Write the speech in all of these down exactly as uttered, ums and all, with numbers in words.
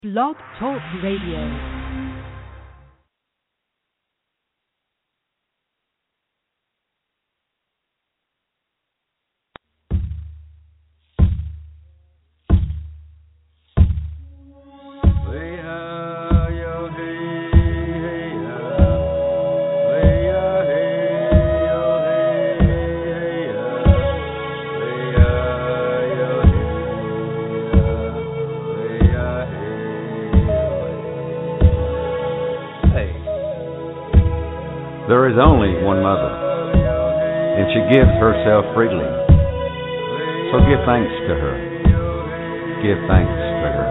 Blog Talk Radio. There is only one mother, and she gives herself freely. So give thanks to her. Give thanks to her.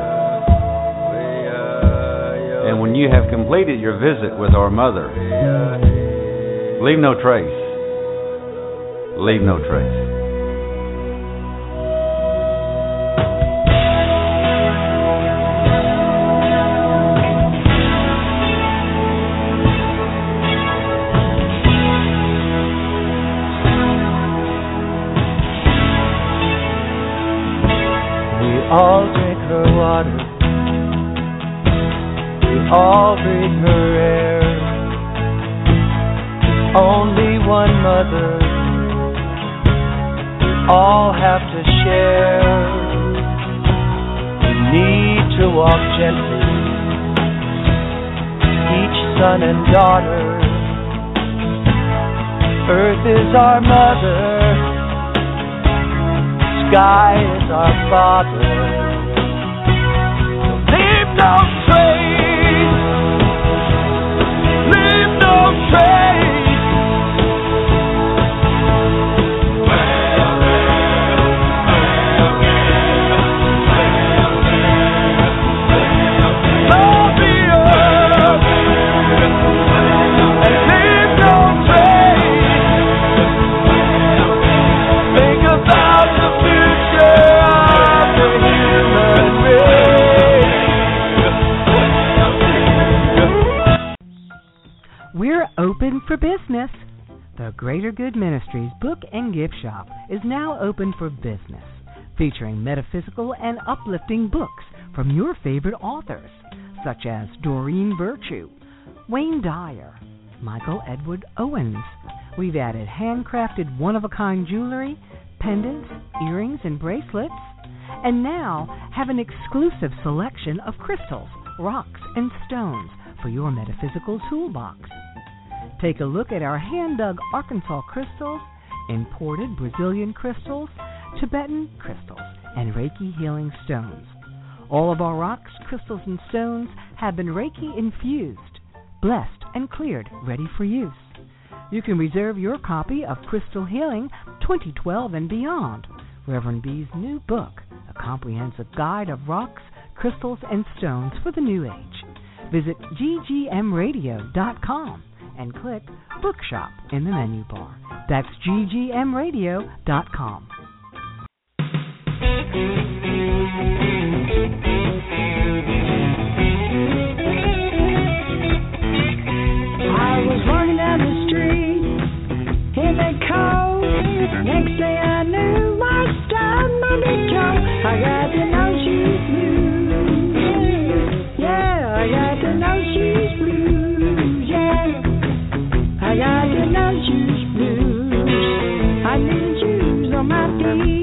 And when you have completed your visit with our mother, leave no trace. Leave no trace. All drink her water, we all breathe her air. There's only one mother, we all have to share. We need to walk gently, each son and daughter. Earth is our mother, sky is our father. Leave no trace. Leave no trace. Well, well, well, well, love the earth and leave no trace. Think about the future of the human race. We're open for business. The Greater Good Ministries Book and Gift Shop is now open for business, featuring metaphysical and uplifting books from your favorite authors, such as Doreen Virtue, Wayne Dyer, Michael Edward Owens. We've added handcrafted one-of-a-kind jewelry, pendants, earrings, and bracelets, and now have an exclusive selection of crystals, rocks, and stones for your metaphysical toolbox. Take a look at our hand-dug Arkansas crystals, imported Brazilian crystals, Tibetan crystals, and Reiki healing stones. All of our rocks, crystals, and stones have been Reiki infused, blessed, and cleared, ready for use. You can reserve your copy of Crystal Healing twenty twelve and Beyond, Reverend B's new book, a comprehensive guide of rocks, crystals, and stones for the new age. Visit g g m radio dot com and click Bookshop in the menu bar. That's g g m radio dot com. I was walking down the street in the cold. Next day I knew my style, my big toe. I got to know she's blue. Yeah, I got to know she's blue. Yeah, I got to know she's blue. I need shoes on my feet.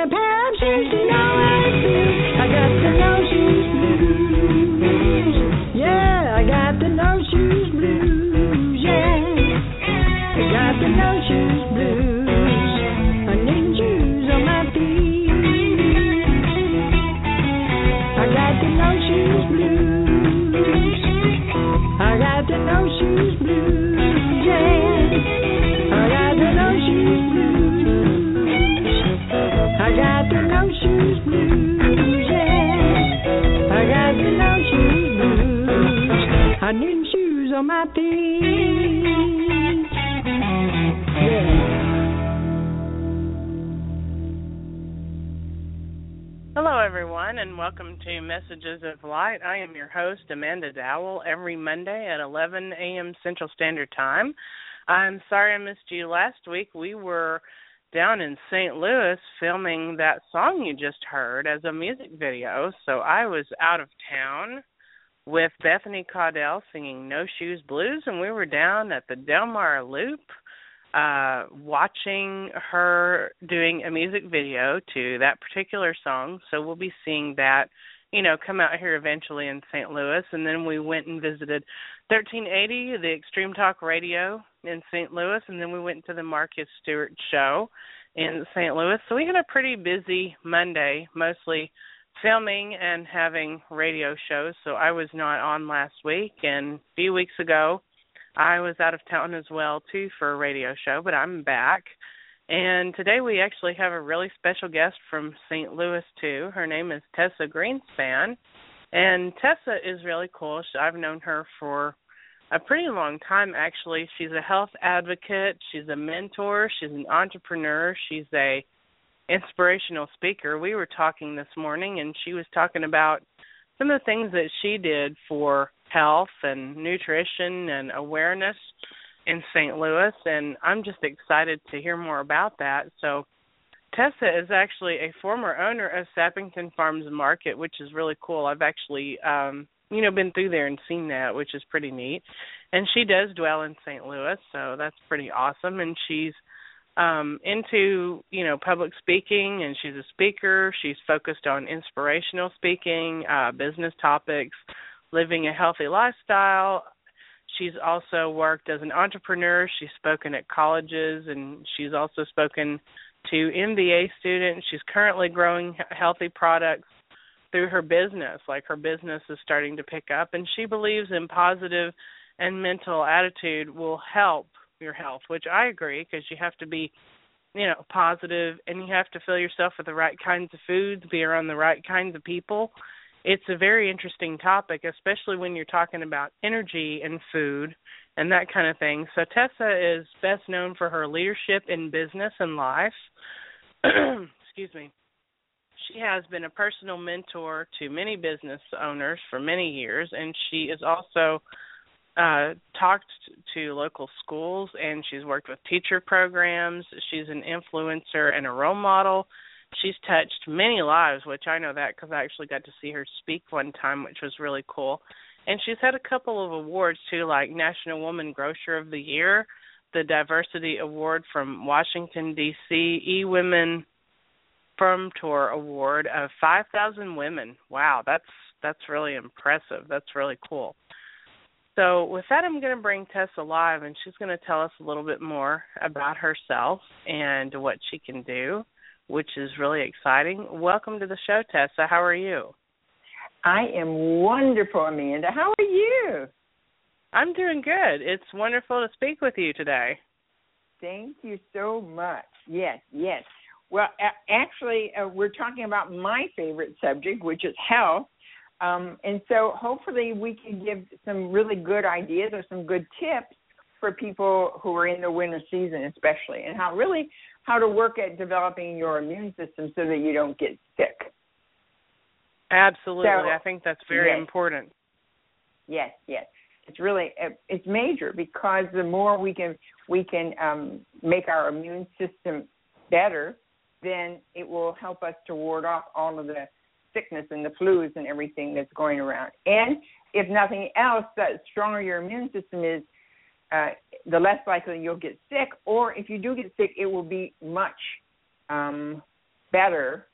a pair of shoes to know how it feels. I got the no shoes blues. Yeah, I got the no shoes blues. Yeah, I got the no shoes blues. I need shoes on my feet. I got the no shoes blues. I got the no shoes blues. Yeah, I got the no shoes blues. I got the no shoes blues. Yeah, I got the no shoes blues. I need shoes on my feet. Yeah. Hello, everyone, and welcome to Messages of Light. I am your host, Amanda Dowell, every Monday at eleven a.m. Central Standard Time. I'm sorry I missed you last week. We were down in Saint Louis filming that song you just heard as a music video, so I was out of town with Bethany Caudell singing No Shoes Blues, and we were down at the Del Mar Loop uh, watching her doing a music video to that particular song, so we'll be seeing that, you know, come out here eventually in Saint Louis. And then we went and visited thirteen eighty, the Extreme Talk Radio in Saint Louis, and then we went to the Marcus Stewart Show in Saint Louis. So we had a pretty busy Monday, mostly filming and having radio shows. So I was not on last week, and a few weeks ago I was out of town as well, too, for a radio show, but I'm back. And today we actually have a really special guest from Saint Louis, too. Her name is Tessa Greenspan, and Tessa is really cool. I've known her for a pretty long time, actually. She's a health advocate. She's a mentor. She's an entrepreneur. She's a inspirational speaker. We were talking this morning, and she was talking about some of the things that she did for health and nutrition and awareness in Saint Louis, and I'm just excited to hear more about that. So Tessa is actually a former owner of Sappington Farms Market, which is really cool. I've actually, um, you know, been through there and seen that, which is pretty neat. And she does dwell in Saint Louis, so that's pretty awesome. And she's um, into, you know, public speaking, and she's a speaker. She's focused on inspirational speaking, uh, business topics, living a healthy lifestyle. She's also worked as an entrepreneur. She's spoken at colleges, and she's also spoken to M B A students. She's currently growing healthy products through her business. Like, her business is starting to pick up, and she believes in positive and mental attitude will help your health, which I agree, because you have to be, you know, positive, and you have to fill yourself with the right kinds of foods, be around the right kinds of people. It's a very interesting topic, especially when you're talking about energy and food and that kind of thing. So Tessa is best known for her leadership in business and life. Excuse me. She has been a personal mentor to many business owners for many years, and she has also uh, talked to local schools, and she's worked with teacher programs. She's an influencer and a role model. She's touched many lives, which I know that because I actually got to see her speak one time, which was really cool. And she's had a couple of awards, too, like National Woman Grocer of the Year, the Diversity Award from Washington, D C, E-Women Firm Tour Award of five thousand women. Wow, that's that's really impressive. That's really cool. So with that, I'm going to bring Tessa live, and she's going to tell us a little bit more about herself and what she can do, which is really exciting. Welcome to the show, Tessa. How are you? I am wonderful, Amanda. How are you? I'm doing good. It's wonderful to speak with you today. Thank you so much. Yes, yes. Well, a- actually, uh, we're talking about my favorite subject, which is health. Um, and so hopefully we can give some really good ideas or some good tips for people who are in the winter season especially, and how really how to work at developing your immune system so that you don't get sick. Absolutely. So, I think that's very yes. important. Yes, yes. It's really, it's major, because the more we can we can um, make our immune system better, then it will help us to ward off all of the sickness and the flus and everything that's going around. And if nothing else, the stronger your immune system is, uh, the less likely you'll get sick. Or if you do get sick, it will be much um, better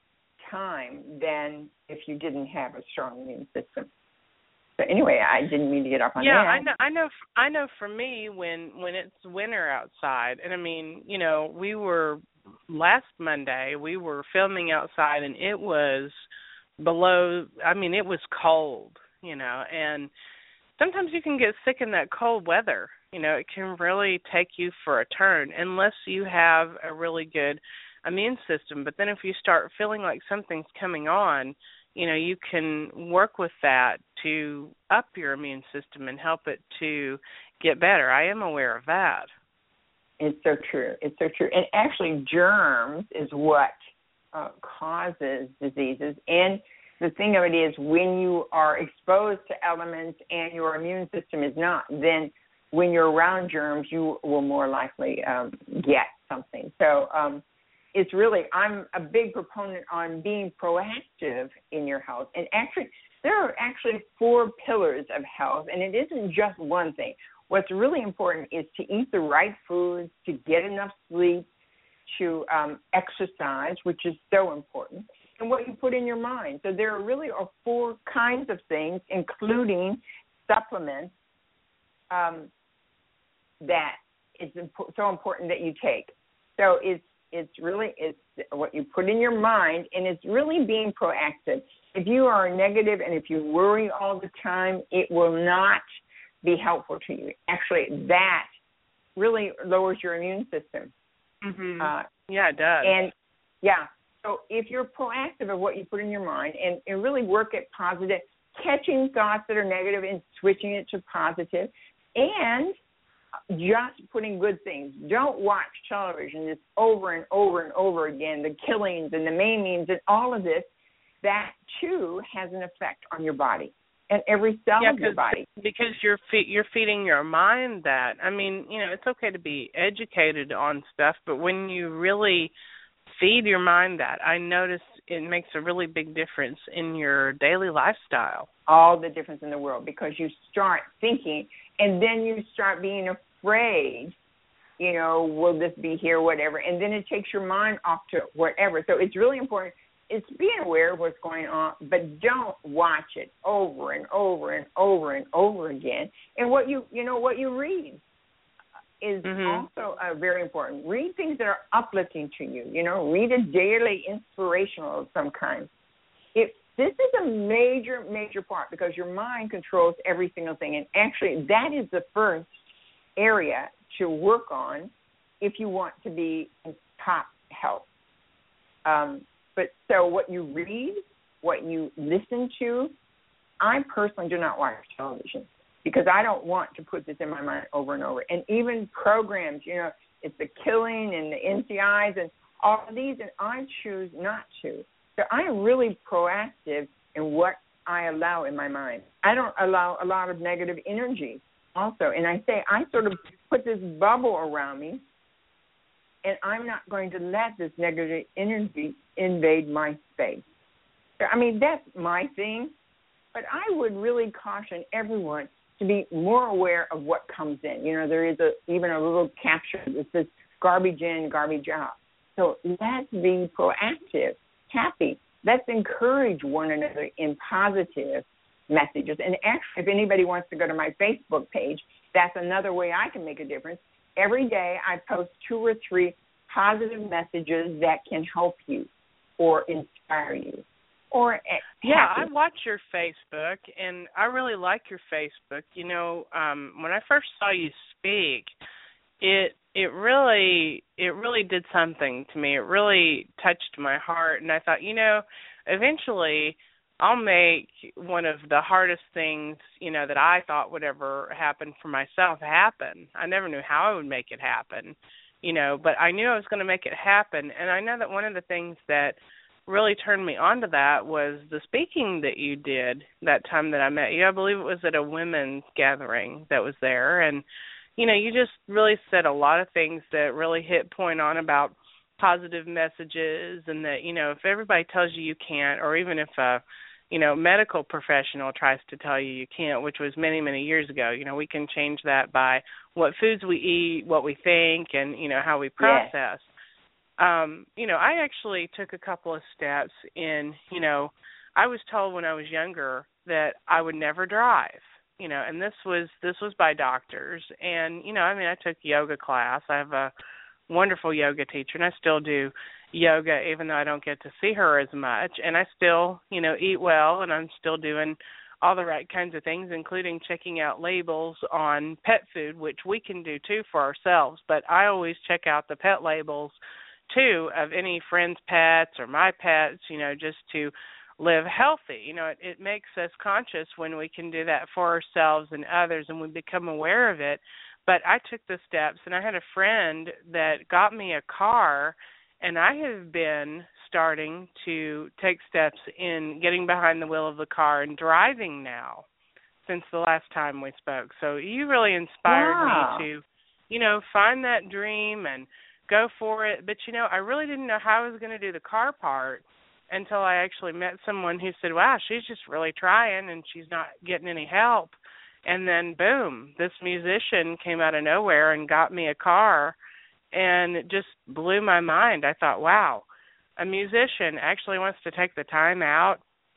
time than if you didn't have a strong immune system. So anyway, I didn't mean to get off on yeah, that. Yeah, I know. I know. I know. For me, when when it's winter outside, and I mean, you know, we were last Monday. We were filming outside, and it was below. I mean, it was cold. You know, and sometimes you can get sick in that cold weather. You know, it can really take you for a turn unless you have a really good immune system. But then if you start feeling like something's coming on, you know, you can work with that to up your immune system and help it to get better. I am aware of that. It's so true. It's so true. And actually, germs is what uh, causes diseases. And the thing of it is, when you are exposed to elements and your immune system is not, then when you're around germs, you will more likely um, get something. So um, it's really, I'm a big proponent on being proactive in your health. And actually, there are actually four pillars of health, and it isn't just one thing. What's really important is to eat the right foods, to get enough sleep, to um, exercise, which is so important, and what you put in your mind. So there really are four kinds of things, including supplements, um, that is impo- so important that you take. So it's it's really it's what you put in your mind, and it's really being proactive. If you are negative and if you worry all the time, it will not be helpful to you. Actually, that really lowers your immune system. Mm-hmm. Uh, yeah, it does. And, yeah, so if you're proactive of what you put in your mind and, and really work at positive, catching thoughts that are negative and switching it to positive, and just putting good things. Don't watch television just over and over and over again, the killings and the maimings and all of this. That, too, has an effect on your body and every cell yeah, of your body. Because you're fe- you're feeding your mind that. I mean, you know, it's okay to be educated on stuff, but when you really feed your mind that, I notice it makes a really big difference in your daily lifestyle. All the difference in the world, because you start thinking, and then you start being afraid, you know, will this be here, whatever, and then it takes your mind off to whatever. So it's really important. It's being aware of what's going on, but don't watch it over and over and over and over again. And what you, you know, what you read is mm-hmm. also uh, very important. Read things that are uplifting to you. You know, read a daily inspirational of some kind. It, this is a major, major part, because your mind controls every single thing. And actually, that is the first area to work on if you want to be in top health. Um, But so what you read, what you listen to, I personally do not watch television because I don't want to put this in my mind over and over. And even programs, you know, it's the killing and the N C Is and all of these, and I choose not to. So I'm really proactive in what I allow in my mind. I don't allow a lot of negative energy also. And I say I sort of put this bubble around me, and I'm not going to let this negative energy invade my space. I mean, that's my thing, but I would really caution everyone to be more aware of what comes in. You know, there is a, even a little caption that says garbage in, garbage out. So let's be proactive, happy. Let's encourage one another in positive messages. And actually, if anybody wants to go to my Facebook page, that's another way I can make a difference. Every day I post two or three positive messages that can help you or inspire you. Or yeah, I watch your Facebook, and I really like your Facebook. You know, um, when I first saw you speak, it it really it really did something to me. It really touched my heart, and I thought, you know, eventually I'll make one of the hardest things, you know, that I thought would ever happen for myself happen. I never knew how I would make it happen, you know, but I knew I was going to make it happen. And I know that one of the things that really turned me on to that was the speaking that you did that time that I met you. I believe it was at a women's gathering that was there. And, you know, you just really said a lot of things that really hit point on about positive messages, and that, you know, if everybody tells you you can't, or even if a you know, medical professional tries to tell you you can't, which was many, many years ago. You know, we can change that by what foods we eat, what we think, and, you know, how we process. Yes. um, you know, I actually took a couple of steps in, you know, I was told when I was younger that I would never drive, you know, and this was this was by doctors. And, you know, I mean, I took yoga class. I have a wonderful yoga teacher, and I still do yoga even though I don't get to see her as much. And I still, you know, eat well, and I'm still doing all the right kinds of things, including checking out labels on pet food, which we can do too for ourselves. But I always check out the pet labels too of any friends' pets or my pets, you know, just to live healthy. You know, it, it makes us conscious when we can do that for ourselves and others, and we become aware of it. But I took the steps, and I had a friend that got me a car, and I have been starting to take steps in getting behind the wheel of the car and driving now since the last time we spoke. So you really inspired wow. me to, you know, find that dream and go for it. But, you know, I really didn't know how I was going to do the car part until I actually met someone who said, wow, she's just really trying and she's not getting any help. And then, boom, this musician came out of nowhere and got me a car, and it just blew my mind. I thought, wow, a musician actually wants to take the time out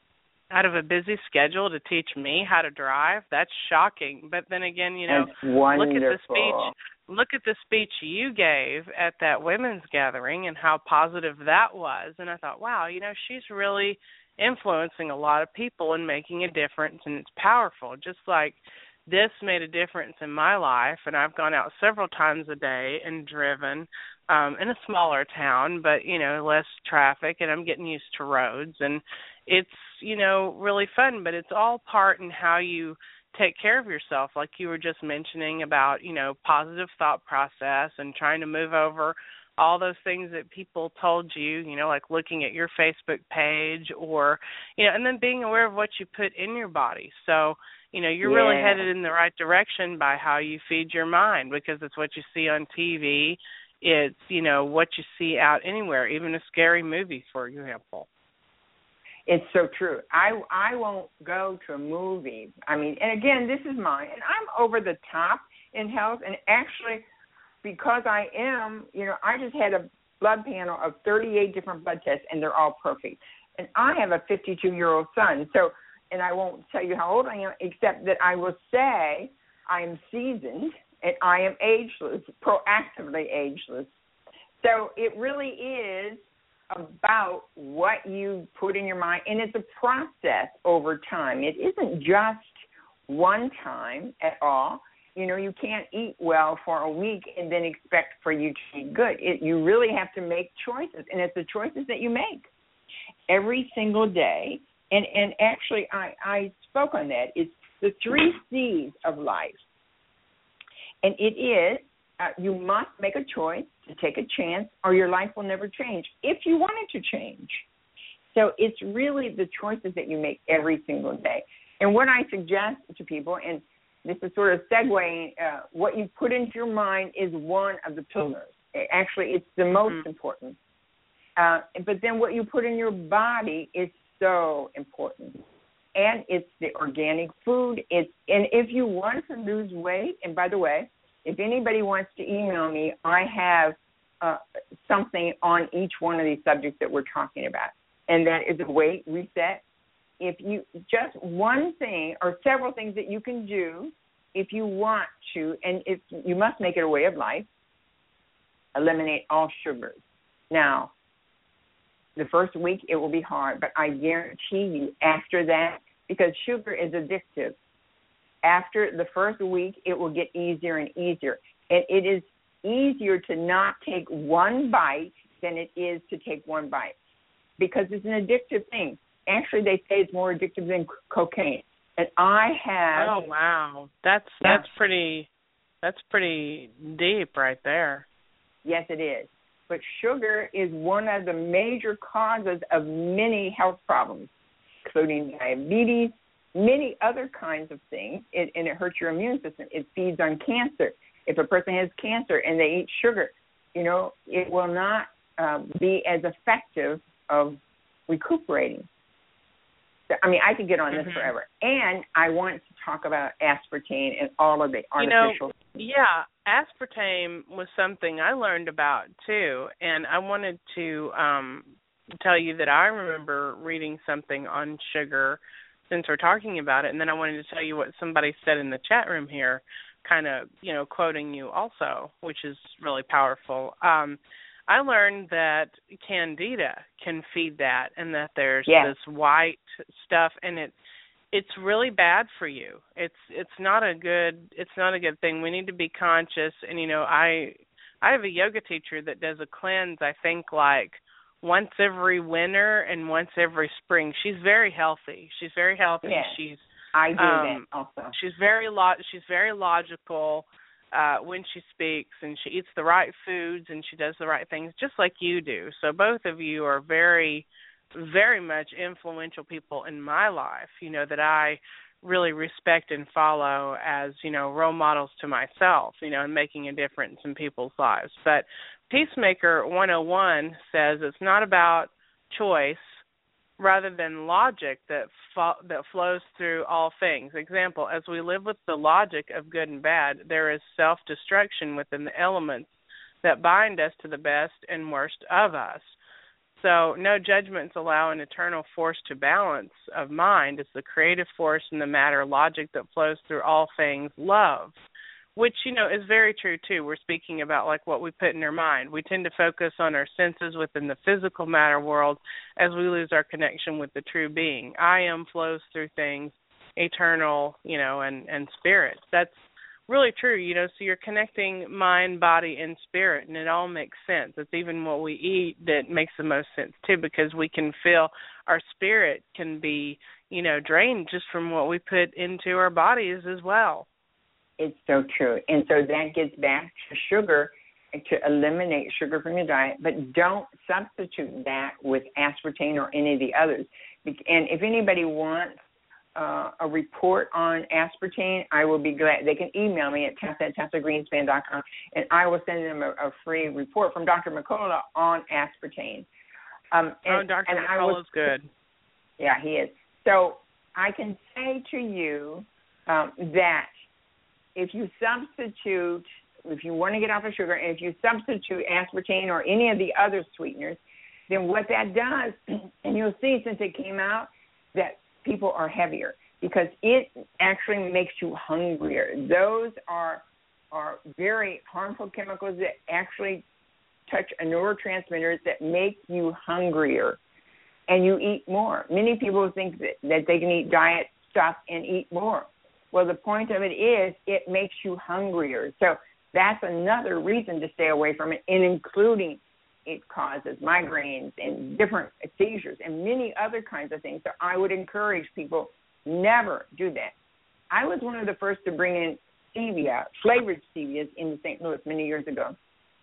out of a busy schedule to teach me how to drive. That's shocking. But then again, you know, look at the speech. Look at the speech you gave at that women's gathering and how positive that was. And I thought, wow, you know, she's really influencing a lot of people and making a difference, and it's powerful. Just like this made a difference in my life, and I've gone out several times a day and driven um, in a smaller town, but, you know, less traffic, and I'm getting used to roads. And it's, you know, really fun, but it's all part in how you take care of yourself, like you were just mentioning about, you know, positive thought process and trying to move over all those things that people told you, you know, like looking at your Facebook page or, you know, and then being aware of what you put in your body. So, you know, you're yeah. really headed in the right direction by how you feed your mind, because it's what you see on T V. It's, you know, what you see out anywhere, even a scary movie, for example. It's so true. I, I won't go to a movie. I mean, and again, this is mine, and I'm over the top in health, and actually, because I am, you know, I just had a blood panel of thirty-eight different blood tests, and they're all perfect. And I have a fifty-two-year-old son, so, and I won't tell you how old I am, except that I will say I am seasoned and I am ageless, proactively ageless. So it really is about what you put in your mind, and it's a process over time. It isn't just one time at all. You know, you can't eat well for a week and then expect for you to eat good. It, you really have to make choices, and it's the choices that you make every single day. And and actually, I, I spoke on that. It's the three C's of life. And it is, uh, you must make a choice to take a chance, or your life will never change if you want it to change. So it's really the choices that you make every single day. And what I suggest to people, and this is sort of segueing, uh, what you put into your mind is one of the pillars. Actually, it's the most mm-hmm. important. Uh, but then what you put in your body is so important. And it's the organic food. It's and if you want to lose weight, and by the way, if anybody wants to email me, I have uh, something on each one of these subjects that we're talking about, and that is a weight reset. If you just one thing or several things that you can do if you want to, and if you must make it a way of life, eliminate all sugars. Now, the first week it will be hard, but I guarantee you after that, because sugar is addictive, after the first week it will get easier and easier. And it is easier to not take one bite than it is to take one bite, because it's an addictive thing. Actually, they say it's more addictive than cocaine. And I have. Oh wow, that's that's pretty, that's pretty deep right there. Yes, it is. But sugar is one of the major causes of many health problems, including diabetes, many other kinds of things, it, and it hurts your immune system. It feeds on cancer. If a person has cancer and they eat sugar, you know, it will not uh, be as effective of recuperating. So, I mean, I could get on this mm-hmm. forever. And I want to talk about aspartame and all of the artificial. You know, yeah, aspartame was something I learned about too, and I wanted to um, tell you that I remember reading something on sugar since we're talking about it, and then I wanted to tell you what somebody said in the chat room here, kind of, you know, quoting you also, which is really powerful. Um, I learned that candida can feed that, and that there's yes. this white stuff, and it it's really bad for you. It's it's not a good it's not a good thing. We need to be conscious. And you know, I I have a yoga teacher that does a cleanse, I think, like once every winter and once every spring. She's very healthy. She's very healthy. Yes. She's I do um, that also. She's very lo- she's very logical uh, when she speaks, and she eats the right foods, and she does the right things, just like you do. So both of you are very, very much influential people in my life, you know, that I really respect and follow as, you know, role models to myself, you know, and making a difference in people's lives. But Peacemaker one oh one says it's not about choice rather than logic that fo- that flows through all things. Example, as we live with the logic of good and bad, there is self-destruction within the elements that bind us to the best and worst of us. So no judgments allow an eternal force to balance of mind. It's the creative force in the matter logic that flows through all things, love, which, you know, is very true, too. We're speaking about, like, what we put in our mind. We tend to focus on our senses within the physical matter world as we lose our connection with the true being. I am flows through things, eternal, you know, and, and spirit. That's really true, you know, so you're connecting mind, body, and spirit, and it all makes sense. It's even what we eat that makes the most sense, too, because we can feel our spirit can be, you know, drained just from what we put into our bodies as well. It's so true. And so that gets back to sugar, to eliminate sugar from your diet, but don't substitute that with aspartame or any of the others. And if anybody wants uh, a report on aspartame, I will be glad. They can email me at tessa at tessa greenspan dot com, and I will send them a, a free report from Doctor McCullough on aspartame. Um, and, oh, Doctor and McCullough's good. Yeah, he is. So I can say to you um, that if you substitute, if you want to get off of sugar, and if you substitute aspartame or any of the other sweeteners, then what that does, and you'll see since it came out, that people are heavier because it actually makes you hungrier. Those are are very harmful chemicals that actually touch a neurotransmitters that make you hungrier, and you eat more. Many people think that, that they can eat diet stuff and eat more. Well, the point of it is it makes you hungrier. So that's another reason to stay away from it, and including it causes migraines and different seizures and many other kinds of things. So I would encourage people never do that. I was one of the first to bring in stevia, flavored stevias, into Saint Louis many years ago.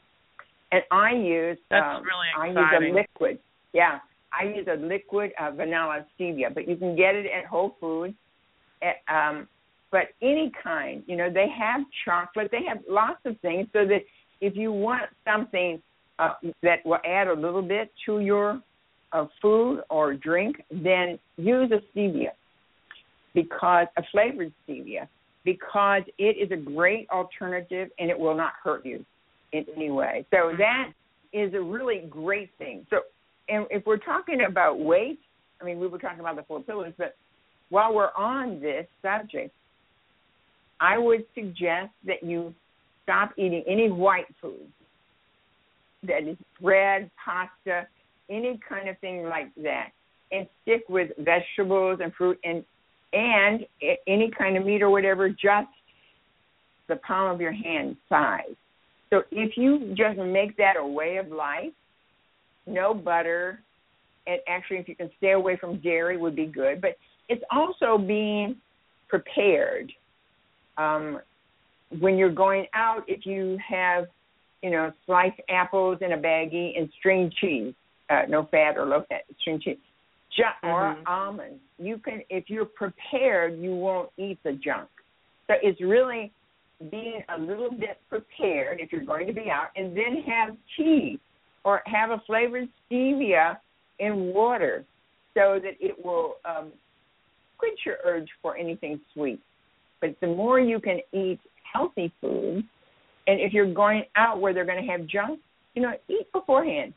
And I use That's um, really I exciting. use a liquid. Yeah, I use a liquid uh, vanilla stevia, but you can get it at Whole Foods. At, um, But any kind, you know, they have chocolate. They have lots of things so that if you want something uh, that will add a little bit to your uh, food or drink, then use a stevia, because a flavored stevia, because it is a great alternative and it will not hurt you in any way. So that is a really great thing. So, and if we're talking about weight, I mean, we were talking about the four pillars, but while we're on this subject, I would suggest that you stop eating any white food, that is bread, pasta, any kind of thing like that, and stick with vegetables and fruit and and any kind of meat or whatever, just the palm of your hand size. So if you just make that a way of life, no butter, and actually if you can stay away from dairy would be good, but it's also being prepared. Um, when you're going out, if you have, you know, sliced apples in a baggie and string cheese, uh, no fat or low fat, string cheese, ju- mm-hmm. or almonds, you can, if you're prepared, you won't eat the junk. So it's really being a little bit prepared if you're going to be out, and then have tea or have a flavored stevia in water so that it will um, quench your urge for anything sweet. But the more you can eat healthy food And if you're going out where they're going to have junk, you know, eat beforehand.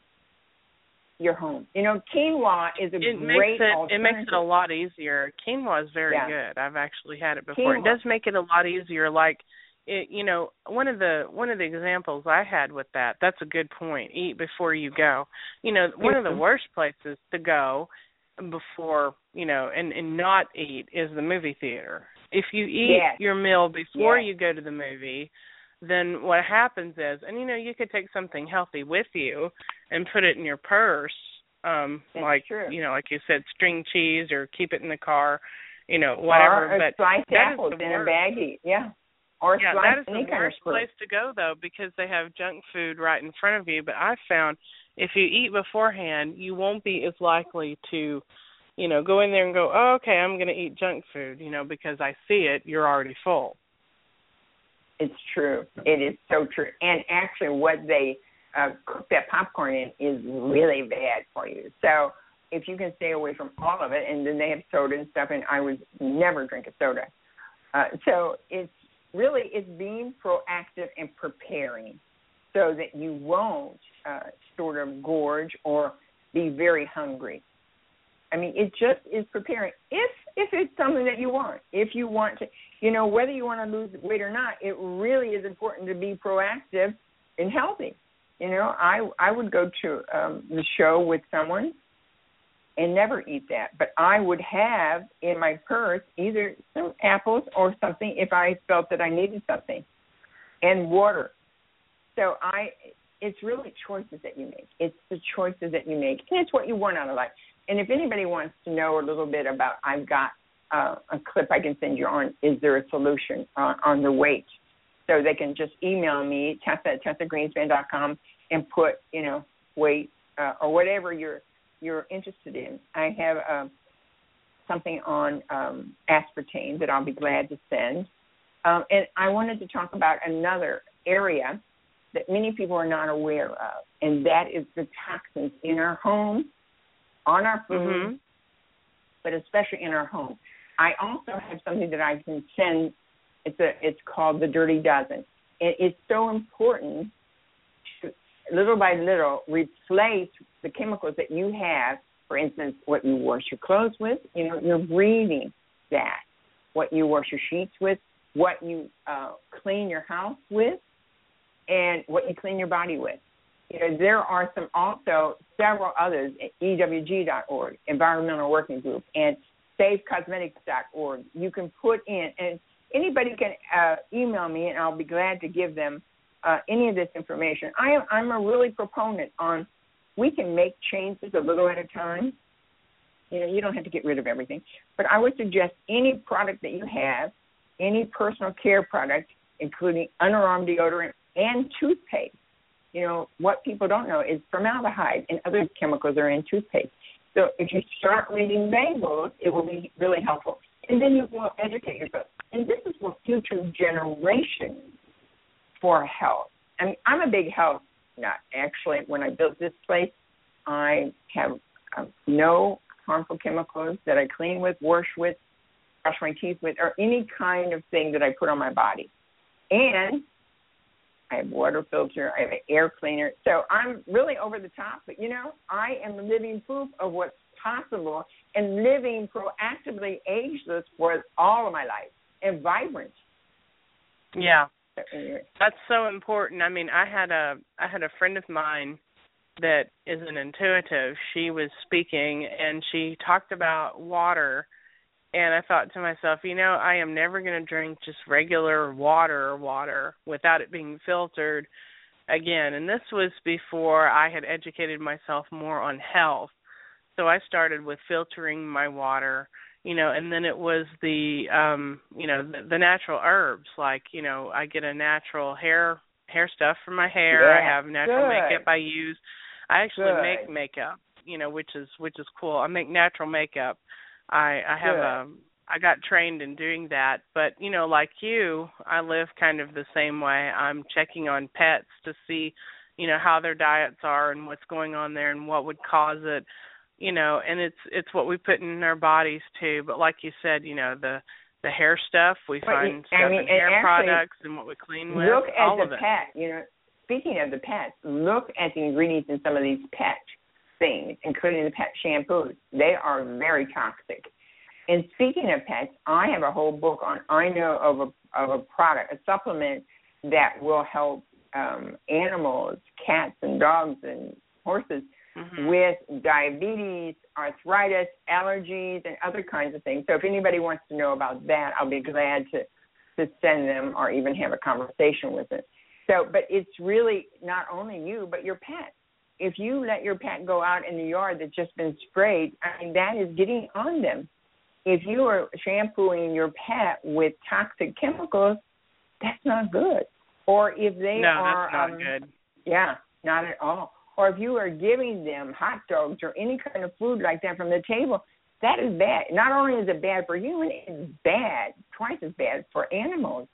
Your home. You know, quinoa is a it great makes it, alternative. It makes it a lot easier. Quinoa is very yeah. good. I've actually had it before. Quinoa. It does make it a lot easier. Like, it, you know, one of the one of the examples I had with that. That's a good point. Eat before you go. You know, one of the worst places to go before, you know, and, and not eat is the movie theater. If you eat yes. your meal before yes. you go to the movie, then what happens is, and you know, you could take something healthy with you and put it in your purse, um, That's like true. you know, like you said, string cheese, or keep it in the car, you know, whatever. Or but sliced that apples is the in worst. a baggie, yeah. Or yeah, sliced that is any the kind worst of fruit. place to go though, because they have junk food right in front of you. But I've found if you eat beforehand, you won't be as likely to, you know, go in there and go, oh, okay, I'm going to eat junk food, you know, because I see it, you're already full. It's true. It is so true. And actually what they uh, cook that popcorn in is really bad for you. So if you can stay away from all of it, and then they have soda and stuff, and I would never drink a soda. Uh, so it's really, it's being proactive and preparing so that you won't uh, sort of gorge or be very hungry. I mean, it just is preparing. If if it's something that you want, if you want to, you know, whether you want to lose weight or not, it really is important to be proactive and healthy. You know, I I would go to um, the show with someone and never eat that, but I would have in my purse either some apples or something if I felt that I needed something, and water. So I, it's really choices that you make. It's the choices that you make, and it's what you want out of life. And if anybody wants to know a little bit about, I've got uh, a clip I can send you on, is there a solution uh, on the weight? So they can just email me, Tessa at Tessa Greenspan dot com, and put, you know, weight uh, or whatever you're you're interested in. I have uh, something on um, aspartame that I'll be glad to send. Um, and I wanted to talk about another area that many people are not aware of, and that is the toxins in our home, on our food, mm-hmm. but especially in our home. I also have something that I can send. It's a. It's called the Dirty Dozen. It is so important to, little by little, replace the chemicals that you have. For instance, what you wash your clothes with. You know, you're breathing that. What you wash your sheets with. What you uh, clean your house with, and what you clean your body with. You know, there are some also several others at E W G dot org, Environmental Working Group, and Save Cosmetics dot org. You can put in, and anybody can uh, email me, and I'll be glad to give them uh, any of this information. I am, I'm a really proponent on we can make changes a little at a time. You know, you don't have to get rid of everything. But I would suggest any product that you have, any personal care product, including underarm deodorant and toothpaste. You know, what people don't know is formaldehyde and other chemicals are in toothpaste. So if you start reading labels, it will be really helpful. And then you will educate yourself. And this is for future generations for health. I mean, I'm a big health nut. Actually, when I built this place, I have um, no harmful chemicals that I clean with, wash with, brush my teeth with, or any kind of thing that I put on my body. And I have water filter, I have an air cleaner. So I'm really over the top, but, you know, I am living proof of what's possible and living proactively ageless for all of my life and vibrant. Yeah. So anyway. That's so important. I mean, I had a I had a friend of mine that is an intuitive. She was speaking, and she talked about water. And I thought to myself, you know, I am never going to drink just regular water or water without it being filtered again. And this was before I had educated myself more on health. So I started with filtering my water, you know, and then it was the, um, you know, the, the natural herbs. Like, you know, I get a natural hair hair stuff for my hair. Yeah, I have natural good. makeup I use. I actually Good. make makeup, you know, which is which is cool. I make natural makeup. I, I have a, I got trained in doing that, but, you know, like you, I live kind of the same way. I'm checking on pets to see, you know, how their diets are and what's going on there and what would cause it, you know, and it's it's what we put in our bodies too. But like you said, you know, the the hair stuff. We Well, find you- stuff I mean, in hair and actually, products and what we clean with. Look at all the of it. pet. You know, speaking of the pets, look at the ingredients in some of these pet things, including the pet shampoos. They are very toxic. And speaking of pets, I have a whole book on. I know of a of a product, a supplement that will help um, animals, cats and dogs and horses mm-hmm. with diabetes, arthritis, allergies, and other kinds of things. So if anybody wants to know about that, I'll be glad to, to send them or even have a conversation with it. So, but it's really not only you, but your pet. If you let your pet go out in the yard that's just been sprayed, I mean, that is getting on them. If you are shampooing your pet with toxic chemicals, that's not good. Or if they no, are, that's not um, good. Yeah, not at all. Or if you are giving them hot dogs or any kind of food like that from the table, that is bad. Not only is it bad for humans, it's bad, twice as bad for animals.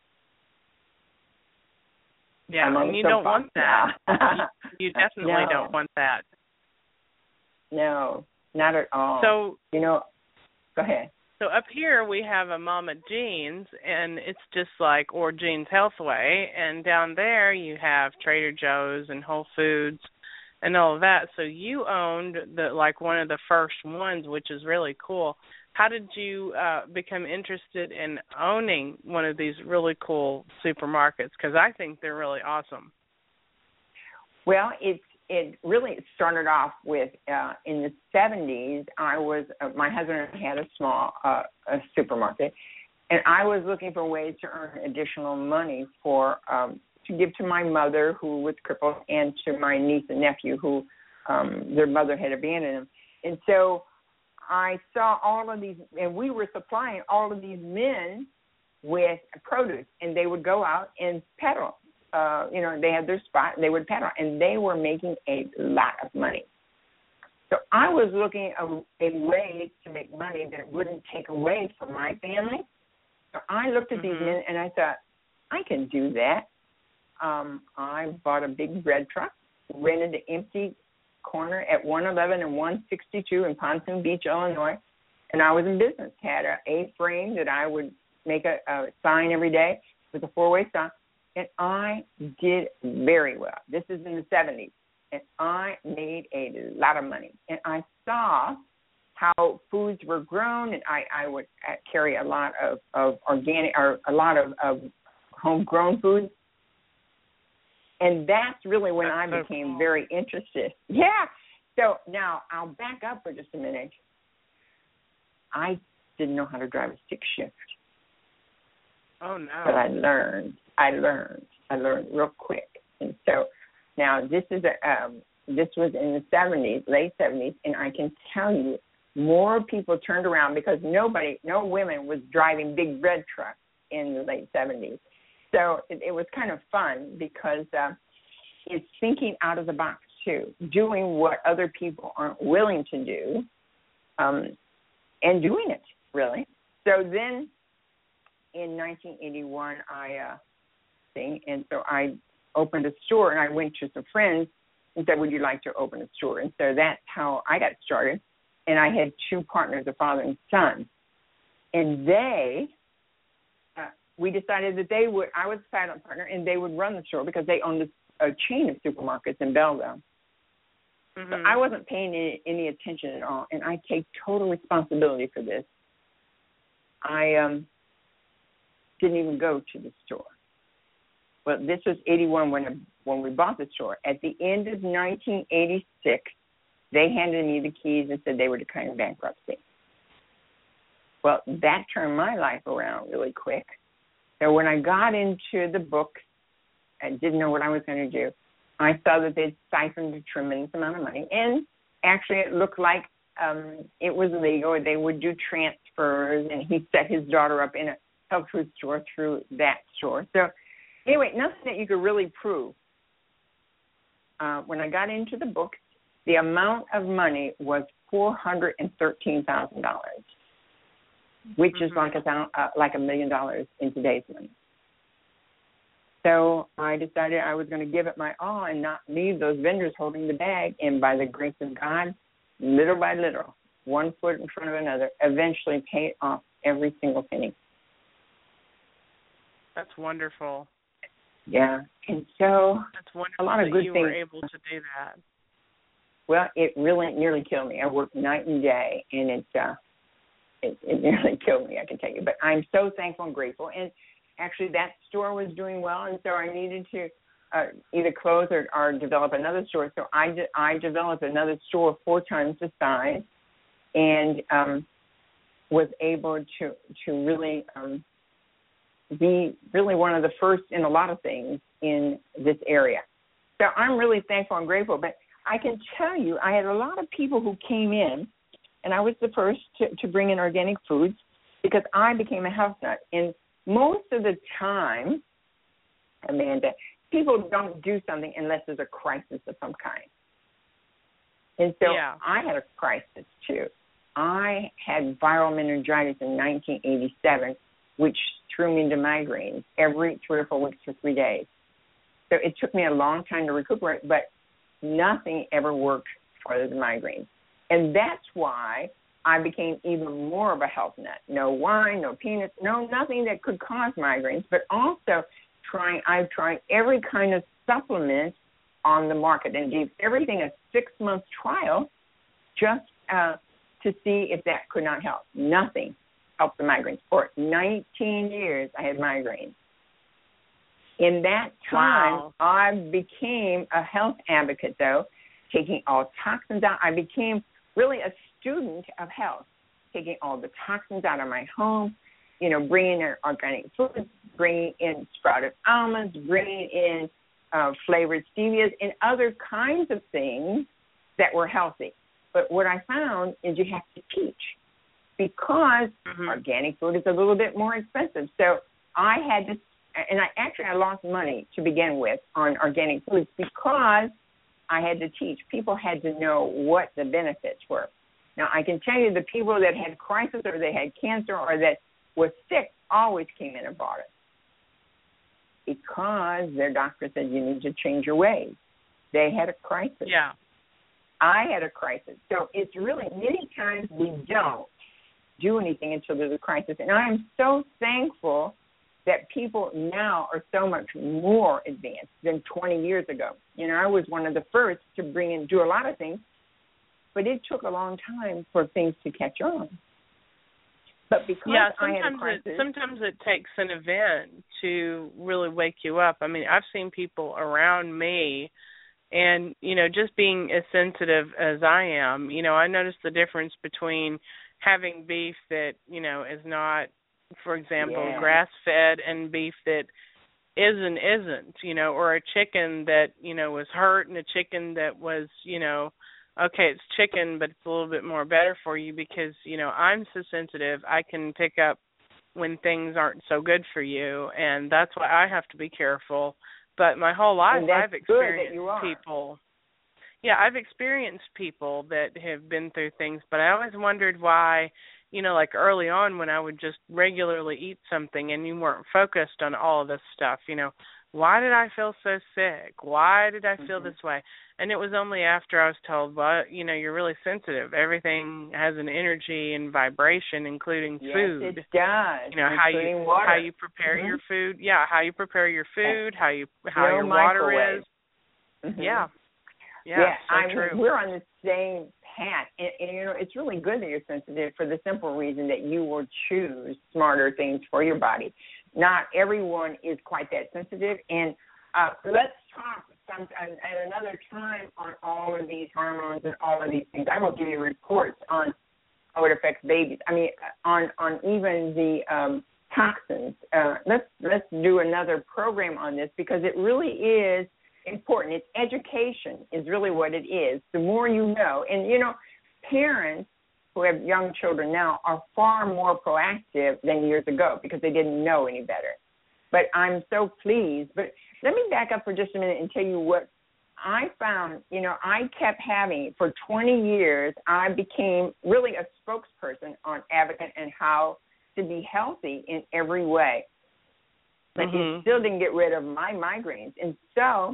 Yeah, and you don't want that. you, you definitely no. don't want that. No, not at all. So, you know, go ahead. So up here we have a Mama Jean's, and it's just like or Jean's Healthway, and down there you have Trader Joe's and Whole Foods and all of that. So you owned the like one of the first ones, which is really cool. How did you uh, become interested in owning one of these really cool supermarkets? Because I think they're really awesome. Well, it's it really started off with uh, in the seventies. I was uh, my husband had a small uh, a supermarket, and I was looking for ways to earn additional money for um, to give to my mother who was crippled and to my niece and nephew who um, their mother had abandoned them. And so I saw all of these, and we were supplying all of these men with produce, and they would go out and peddle. Uh, you know, they had their spot, and they would peddle, and they were making a lot of money. So I was looking a, a way to make money that wouldn't take away from my family. So I looked at mm-hmm. these men, and I thought, I can do that. Um, I bought a big bread truck, rented an empty corner at one eleven and one sixty-two in Pontoon Beach, Illinois, and I was in business. Had a A-frame that I would make a, a sign every day with a four-way sign. And I did very well. This is in the seventies. And I made a lot of money. And I saw how foods were grown, and I, I would carry a lot of, of organic or a lot of, of homegrown foods. And that's really when I became very interested. Yeah. So now I'll back up for just a minute. I didn't know how to drive a stick shift. Oh, no. But I learned. I learned. I learned real quick. And so now this is a um, this was in the seventies, late seventies, and I can tell you more people turned around because nobody, no women was driving big bread trucks in the late seventies. So it, it was kind of fun because uh, it's thinking out of the box, too, doing what other people aren't willing to do um, and doing it, really. So then in nineteen eighty-one, I uh, thing, and so I opened a store, and I went to some friends and said, would you like to open a store? And so that's how I got started. And I had two partners, a father and son. And they, uh, we decided that they would, I was a silent partner, and they would run the store because they owned a, a chain of supermarkets in Belleville. Mm-hmm. So I wasn't paying any, any attention at all, and I take total responsibility for this. I um, didn't even go to the store. Well, this was eighty-one when when we bought the store. At the end of nineteen eighty-six, they handed me the keys and said they were declaring bankruptcy. Well, that turned my life around really quick. So when I got into the books, I didn't know what I was going to do. I saw that they'd siphoned a tremendous amount of money, and actually it looked like um, it was legal. They would do transfers, and he set his daughter up in a health food store through that store. So anyway, nothing that you could really prove. Uh, when I got into the book, the amount of money was four hundred thirteen thousand dollars, which mm-hmm. is like a, uh, like a million dollars in today's money. So I decided I was going to give it my all and not leave those vendors holding the bag. And by the grace of God, little by little, one foot in front of another, eventually paid off every single penny. That's wonderful. Yeah, and so That's wonderful a lot of that good you things. were able to do that. Well, it really nearly killed me. I worked night and day, and it, uh, it it nearly killed me, I can tell you. But I'm so thankful and grateful. And actually, that store was doing well, and so I needed to uh, either close or, or develop another store. So I, de- I developed another store four times the size, and um, was able to to really um, be really one of the first in a lot of things in this area. So I'm really thankful and grateful. But I can tell you, I had a lot of people who came in, and I was the first to, to bring in organic foods because I became a health nut. And most of the time, Amanda, people don't do something unless there's a crisis of some kind. And so yeah. I had a crisis, too. I had viral meningitis in nineteen eighty-seven, which threw me into migraines every three or four weeks for three days. So it took me a long time to recuperate, but nothing ever worked for the migraines. And that's why I became even more of a health nut. No wine, no peanuts, no nothing that could cause migraines, but also trying, I've tried every kind of supplement on the market and gave everything a six-month trial just uh, to see if that could not help. Nothing helped the migraines. For nineteen years, I had migraines. In that time, Wow. I became a health advocate, though, taking all toxins out. I became really a student of health, taking all the toxins out of my home, you know, bringing in organic foods, bringing in sprouted almonds, bringing in uh, flavored stevias, and other kinds of things that were healthy. But what I found is you have to teach because mm-hmm. organic food is a little bit more expensive. So I had to, and I actually I lost money to begin with on organic foods because I had to teach. People had to know what the benefits were. Now, I can tell you the people that had crisis or they had cancer or that were sick always came in and bought it because their doctor said you need to change your ways. They had a crisis. Yeah. I had a crisis. So it's really, many times we don't do anything until there's a crisis. And I am so thankful that people now are so much more advanced than twenty years ago. You know, I was one of the first to bring in, do a lot of things, but it took a long time for things to catch on. But because yeah, I had a sometimes crisis, it, sometimes it takes an event to really wake you up. I mean, I've seen people around me, and, you know, just being as sensitive as I am, you know, I notice the difference between having beef that, you know, is not, for example, yeah. grass-fed and beef that is and isn't, you know, or a chicken that, you know, was hurt and a chicken that was, you know, okay, it's chicken, but it's a little bit more better for you because, you know, I'm so sensitive. I can pick up when things aren't so good for you, and that's why I have to be careful. But my whole life I've experienced people. Yeah, I've experienced people that have been through things, but I always wondered why, you know, like early on when I would just regularly eat something and you weren't focused on all of this stuff, you know, why did I feel so sick? Why did I feel mm-hmm. this way? And it was only after I was told, well, you know, you're really sensitive. Everything has an energy and vibration, including yes, food. Yes, it does. You know, how you water. how you prepare mm-hmm. your food. Yeah, how you prepare your food, how you how no your water microwave. is. Mm-hmm. Yeah. Yeah, yeah so I true. mean, we're on the same path. And, and, you know, it's really good that you're sensitive for the simple reason that you will choose smarter things for your body. Not everyone is quite that sensitive. And uh, let's talk some, at another time on all of these hormones and all of these things. I will give you reports on how it affects babies. I mean, on, on even the um, toxins. Uh, let's let's do another program on this because it really is important. It's education is really what it is. The more you know. And, you know, parents who have young children now are far more proactive than years ago because they didn't know any better. But I'm so pleased. But let me back up for just a minute and tell you what I found. You know, I kept having, for twenty years, I became really a spokesperson on Advocate and how to be healthy in every way. But mm-hmm. it still didn't get rid of my migraines. And so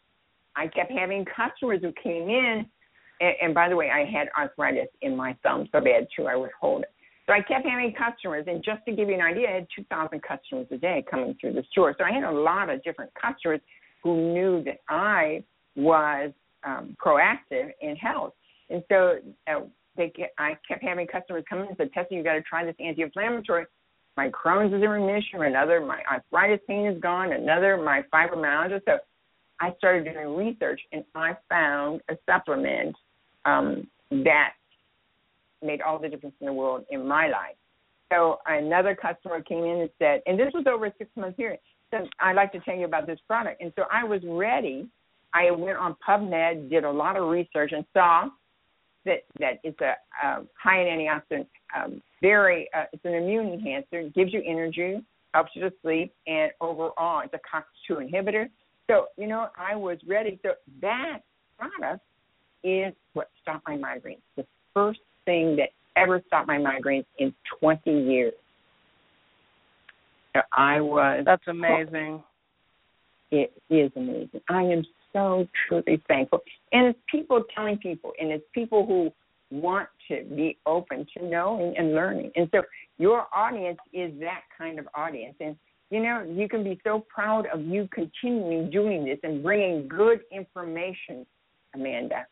I kept having customers who came in, and, and by the way, I had arthritis in my thumb so bad, too, I would hold it. So I kept having customers, and just to give you an idea, I had two thousand customers a day coming through the store. So I had a lot of different customers who knew that I was um, proactive in health. And so uh, they get, I kept having customers come in and said, Tessa, you got to try this anti-inflammatory. My Crohn's is in remission, another, my arthritis pain is gone, another, my fibromyalgia. So I started doing research, and I found a supplement um, that made all the difference in the world in my life. So another customer came in and said, and this was over a six-month period, said, I'd like to tell you about this product. And so I was ready. I went on PubMed, did a lot of research, and saw that, that it's a uh, high in antioxidant, um, very, uh, it's an immune enhancer, gives you energy, helps you to sleep, and overall it's a COX two inhibitor. So, you know, I was ready. So that product is what stopped my migraines, the first thing that ever stopped my migraines in twenty years. So I was. That's amazing. It is amazing. I am so truly thankful. And it's people telling people, and it's people who want to be open to knowing and learning. And so your audience is that kind of audience. And, you know, you can be so proud of you continuing doing this and bringing good information, Amanda.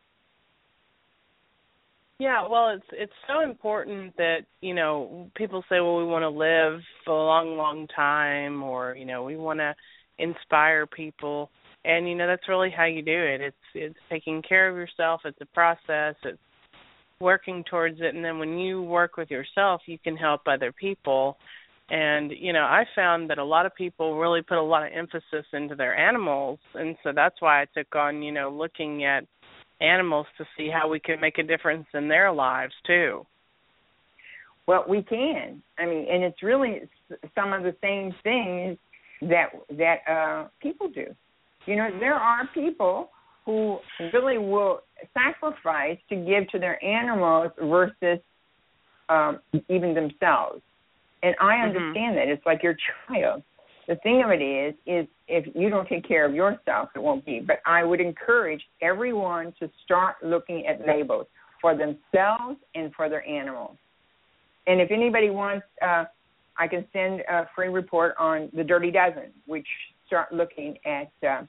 Yeah, well, it's it's so important that, you know, people say, well, we want to live for a long, long time, or, you know, we want to inspire people. And, you know, that's really how you do it. It's it's taking care of yourself. It's a process. It's working towards it. And then when you work with yourself, you can help other people. And, you know, I found that a lot of people really put a lot of emphasis into their animals. And so that's why I took on, you know, looking at animals to see how we can make a difference in their lives too. Well, we can. I mean, and it's really some of the same things that that uh, people do. You know, there are people who really will sacrifice to give to their animals versus um, even themselves. And I understand mm-hmm. that. It's like your child. The thing of it is, is if you don't take care of yourself, it won't be. But I would encourage everyone to start looking at labels for themselves and for their animals. And if anybody wants, uh, I can send a free report on the Dirty Dozen, which start looking at uh,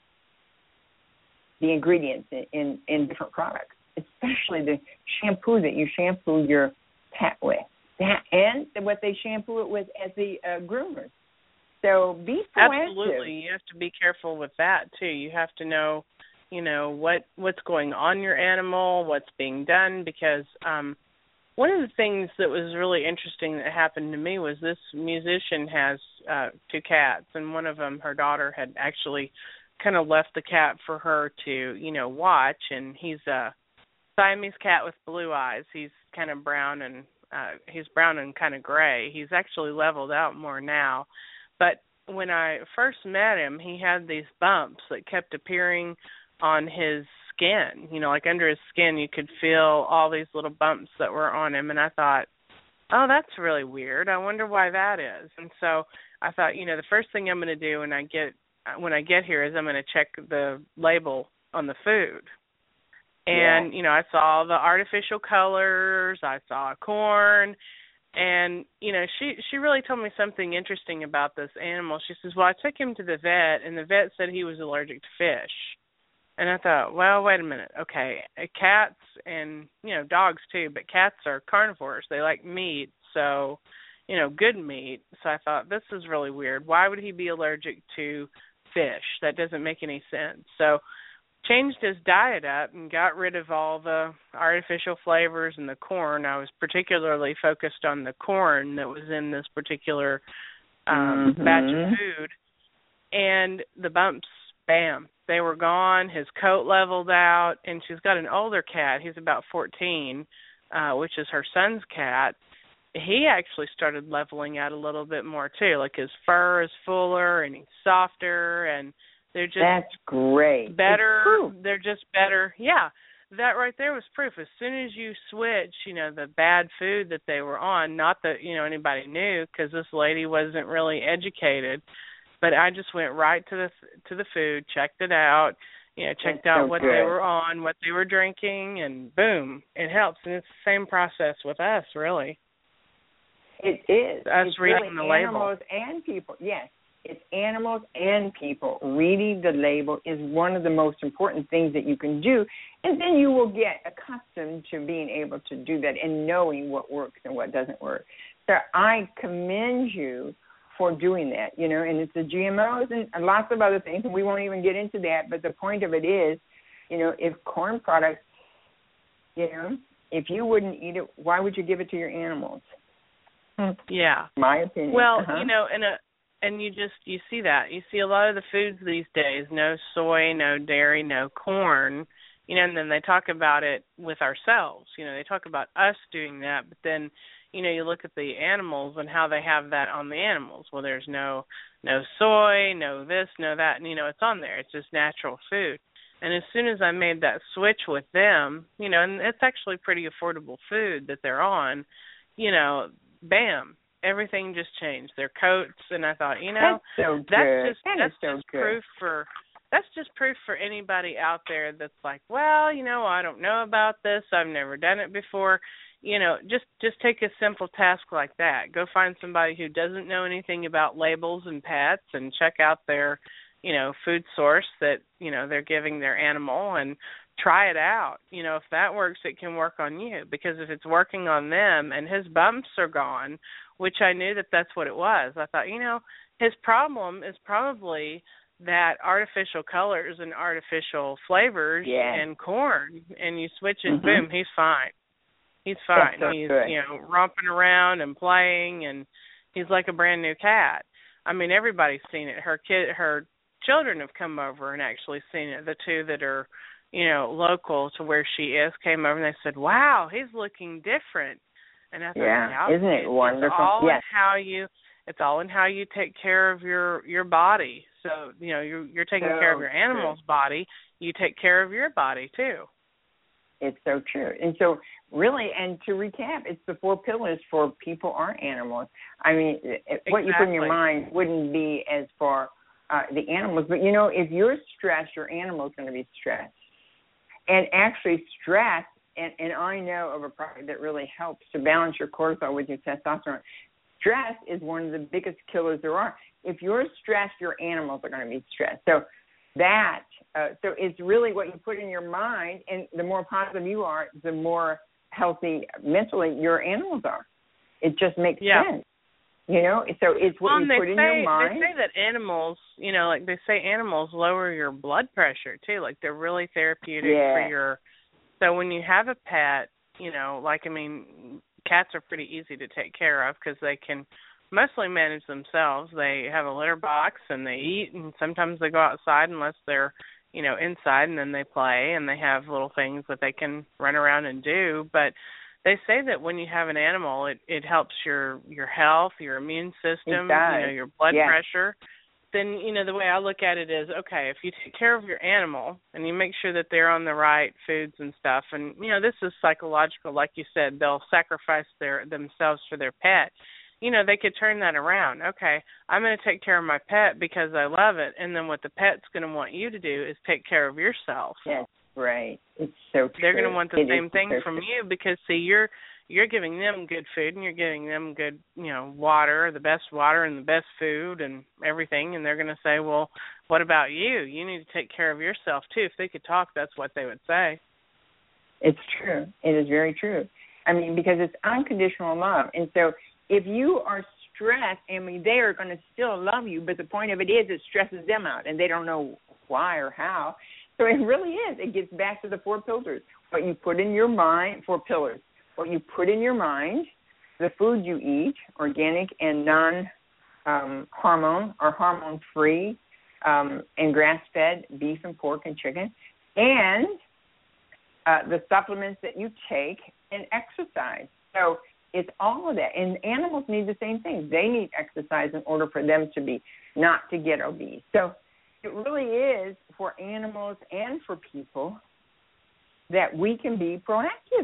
the ingredients in, in, in different products, especially the shampoo that you shampoo your pet with, that, and what they shampoo it with as the uh, groomers. So be proactive. Absolutely. You have to be careful with that, too. You have to know, you know, what what's going on your animal, what's being done, because um, one of the things that was really interesting that happened to me was this musician has uh, two cats, and one of them, her daughter, had actually kind of left the cat for her to, you know, watch, and he's a Siamese cat with blue eyes. He's kind of brown and uh, he's brown and kind of gray. He's actually leveled out more now. But when I first met him, he had these bumps that kept appearing on his skin. You know, like under his skin, you could feel all these little bumps that were on him. And I thought, oh, that's really weird. I wonder why that is. And so I thought, you know, the first thing I'm going to do when I get when I get here is I'm going to check the label on the food. And, yeah. you know, I saw the artificial colors. I saw corn. And, you know, she, she really told me something interesting about this animal. She says, well, I took him to the vet, and the vet said he was allergic to fish. And I thought, well, wait a minute. Okay, cats and, you know, dogs too, but cats are carnivores. They like meat, so, you know, good meat. So I thought, this is really weird. Why would he be allergic to fish? That doesn't make any sense. So changed his diet up and got rid of all the artificial flavors and the corn. I was particularly focused on the corn that was in this particular um, mm-hmm. batch of food. And the bumps, bam, they were gone. His coat leveled out. And she's got an older cat. He's about fourteen, uh, which is her son's cat. He actually started leveling out a little bit more, too. Like his fur is fuller and he's softer, and they're just That's great. better. They're just better. Yeah, that right there was proof. As soon as you switch, you know, the bad food that they were on, not that, you know, anybody knew because this lady wasn't really educated, but I just went right to the to the food, checked it out, you know, checked That's out so what good. they were on, what they were drinking, and boom, it helps. And it's the same process with us, really. It is. Us it's reading really the label. Animals and people. Yes, it's animals and people. Reading the label is one of the most important things that you can do, and then you will get accustomed to being able to do that and knowing what works and what doesn't work. So I commend you for doing that, you know, and it's the G M Os and lots of other things, and we won't even get into that, but the point of it is, you know, if corn products, you know, if you wouldn't eat it, why would you give it to your animals? Yeah. My opinion. Well, uh-huh. you know, and a, and you just, you see that. You see a lot of the foods these days, no soy, no dairy, no corn, you know, and then they talk about it with ourselves. You know, they talk about us doing that, but then, you know, you look at the animals and how they have that on the animals. Well, there's no no soy, no this, no that, and, you know, it's on there. It's just natural food. And as soon as I made that switch with them, you know, and it's actually pretty affordable food that they're on, you know, bam, everything just changed. Their coats, and I thought, you know, that's so that's good. just that that's so just good. proof for that's just proof for anybody out there that's like, well, you know, I don't know about this. I've never done it before. You know, just just take a simple task like that. Go find somebody who doesn't know anything about labels and pets and check out their, you know, food source that, you know, they're giving their animal and try it out. You know, if that works, it can work on you, because if it's working on them and his bumps are gone, which I knew that that's what it was. I thought, you know, his problem is probably that artificial colors and artificial flavors yeah. and corn, and you switch it, mm-hmm. boom, he's fine. He's fine. So he's, good. you know, romping around and playing, and he's like a brand new cat. I mean, everybody's seen it. Her kid, her children have come over and actually seen it. The two that are, you know, local to where she is came over and they said, "Wow, he's looking different." And I thought, yeah, yeah, isn't it it's wonderful? It's all yes. in how you. It's all in how you take care of your your body. So, you know, you're you're taking so care of your animal's true. body. You take care of your body too. It's so true. And so really, and to recap, it's the four pillars for people or animals. I mean, exactly. What you put in your mind wouldn't be as for uh, the animals. But, you know, if you're stressed, your animal's going to be stressed. And actually stress, and, and I know of a product that really helps to balance your cortisol with your testosterone. Stress is one of the biggest killers there are. If you're stressed, your animals are going to be stressed. So that, uh, so it's really what you put in your mind, and the more positive you are, the more healthy mentally your animals are. It just makes yeah. sense. You know, so it's what well, you they put in say, your mind. They say that animals, you know, like they say animals lower your blood pressure too. Like they're really therapeutic yeah. for your. So when you have a pet, you know, like I mean, cats are pretty easy to take care of because they can mostly manage themselves. They have a litter box and they eat, and sometimes they go outside unless they're, you know, inside, and then they play and they have little things that they can run around and do. But they say that when you have an animal, it, it helps your, your health, your immune system, you know, your blood yes. pressure. Then, you know, the way I look at it is, okay, if you take care of your animal and you make sure that they're on the right foods and stuff, and, you know, this is psychological, like you said, they'll sacrifice their themselves for their pet. You know, they could turn that around. Okay, I'm going to take care of my pet because I love it, and then what the pet's going to want you to do is take care of yourself. Yes. Right. It's so true. They're going to want the it same is thing so from true. you because, see, you're you're giving them good food and you're giving them good, you know, water, the best water and the best food and everything, and they're going to say, well, what about you? You need to take care of yourself, too. If they could talk, that's what they would say. It's true. It is very true. I mean, because it's unconditional love. And so if you are stressed, I mean, they are going to still love you, but the point of it is it stresses them out, and they don't know why or how. So it really is. It gets back to the four pillars. What you put in your mind, four pillars. What you put in your mind, the food you eat, organic and non-hormone um, or hormone-free, um, and grass-fed beef and pork and chicken, and uh, the supplements that you take and exercise. So it's all of that. And animals need the same thing. They need exercise in order for them to be, not to get obese. So it really is for animals and for people that we can be proactive.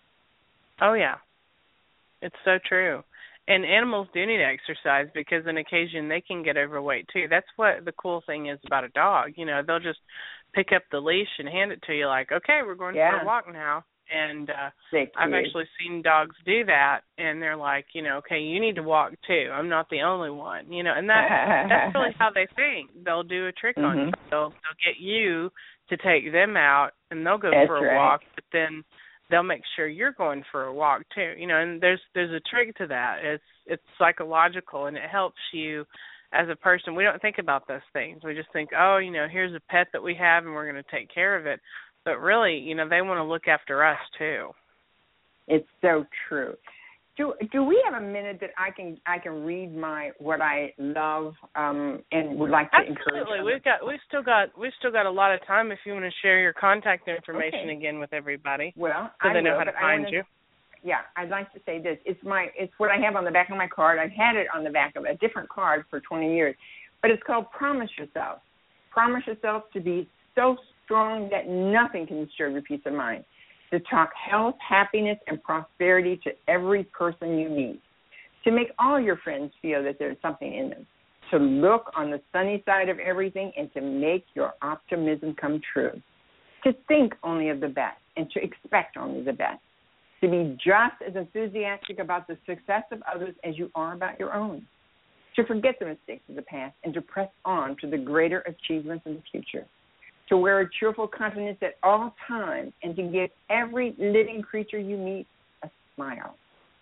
Oh, yeah. It's so true. And animals do need exercise because on occasion they can get overweight, too. That's what the cool thing is about a dog. You know, they'll just pick up the leash and hand it to you like, okay, we're going yeah. for a walk now. And uh, They I've create- actually seen dogs do that, and they're like, you know, okay, you need to walk too. I'm not the only one, you know. And that that's really how they think. They'll do a trick mm-hmm. on you. They'll they'll get you to take them out, and they'll go That's for a right. walk, but then they'll make sure you're going for a walk too, you know. And there's there's a trick to that. It's it's psychological, and it helps you as a person. We don't think about those things. We just think, oh, you know, here's a pet that we have, and we're going to take care of it. But really, you know, they want to look after us too. It's so true. Do do we have a minute that I can I can read my what I love um, and would like to Absolutely. encourage? Absolutely, we've got we've still got we've still got a lot of time if you want to share your contact information okay. again with everybody. Well, so I they know will, how to but find wanna, you. Yeah, I'd like to say this. It's my it's what I have on the back of my card. I've had it on the back of a different card for twenty years, but it's called Promise Yourself. Promise yourself to be so strong that nothing can disturb your peace of mind. To talk health, happiness, and prosperity to every person you meet. To make all your friends feel that there's something in them. To look on the sunny side of everything and to make your optimism come true. To think only of the best and to expect only the best. To be just as enthusiastic about the success of others as you are about your own. To forget the mistakes of the past and to press on to the greater achievements in the future. To wear a cheerful countenance at all times and to give every living creature you meet a smile.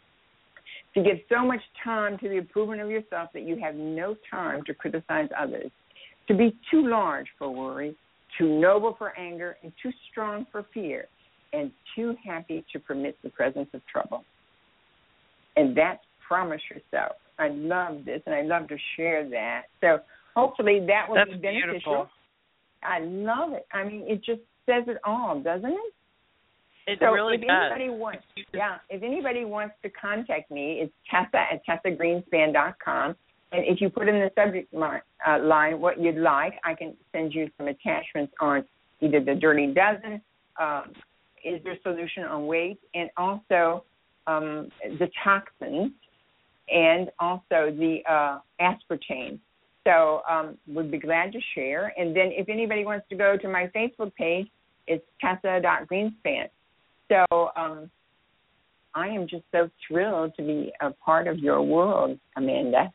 To give so much time to the improvement of yourself that you have no time to criticize others. To be too large for worry, too noble for anger, and too strong for fear, and too happy to permit the presence of trouble. And that's Promise Yourself. I love this, and I love to share that. So hopefully that will that's be beneficial. Beautiful. I love it. I mean, it just says it all, doesn't it? It so really if does. Anybody wants, yeah, if anybody wants to contact me, it's Tessa at Tessa Greenspan dot com. And if you put in the subject line, uh, line what you'd like, I can send you some attachments on either the Dirty Dozen, um, Is There a Solution on Weight, and also um, the toxins, and also the uh, aspartame. So um, would be glad to share. And then if anybody wants to go to my Facebook page, it's Tessa dot Greenspan. So um, I am just so thrilled to be a part of your world, Amanda.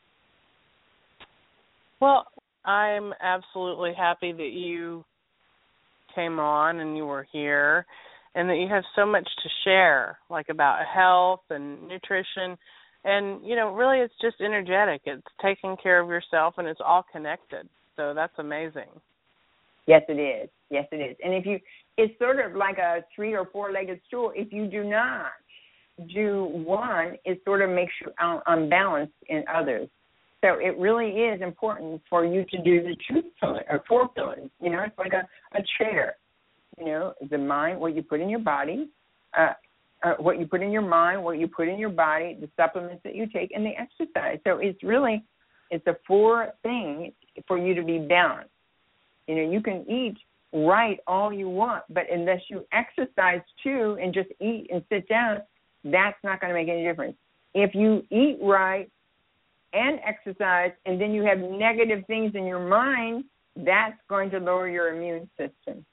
Well, I'm absolutely happy that you came on and you were here and that you have so much to share, like about health and nutrition. And, you know, really it's just energetic. It's taking care of yourself, and it's all connected. So that's amazing. Yes, it is. Yes, it is. And if you, it's sort of like a three- or four-legged stool. If you do not do one, it sort of makes you un- unbalanced in others. So it really is important for you to do the two pillars, or four pillars. You know, it's like a, a chair. You know, the mind, what you put in your body, uh, Uh, what you put in your mind, what you put in your body, the supplements that you take, and the exercise. So it's really, it's a four thing for you to be balanced. You know, you can eat right all you want, but unless you exercise too and just eat and sit down, that's not going to make any difference. If you eat right and exercise and then you have negative things in your mind, that's going to lower your immune system.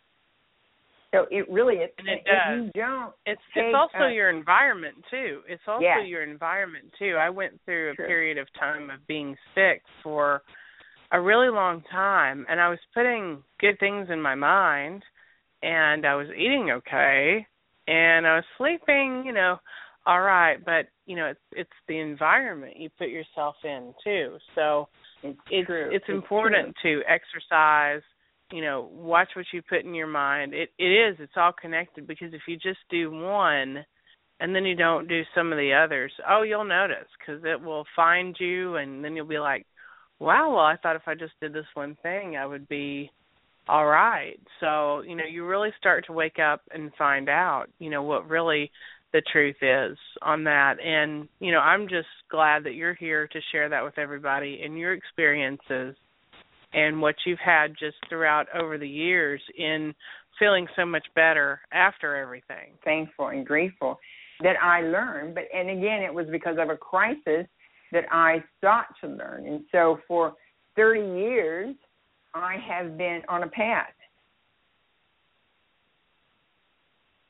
So it really is. And it if does. you don't it's take, it's also uh, your environment too. It's also yeah. your environment too. I went through a True. period of time of being sick for a really long time, and I was putting good things in my mind, and I was eating okay, and I was sleeping, you know, all right. But you know, it's it's the environment you put yourself in too. So it's it's true. it's, it's important true. to exercise. You know, watch what you put in your mind. It it is. It's all connected, because if you just do one and then you don't do some of the others, oh, you'll notice, because it will find you, and then you'll be like, wow, well, I thought if I just did this one thing, I would be all right. So, you know, you really start to wake up and find out, you know, what really the truth is on that. And, you know, I'm just glad that you're here to share that with everybody and your experiences and what you've had just throughout over the years in feeling so much better after everything. Thankful and grateful that I learned. But and again, it was because of a crisis that I sought to learn. And so for thirty years, I have been on a path.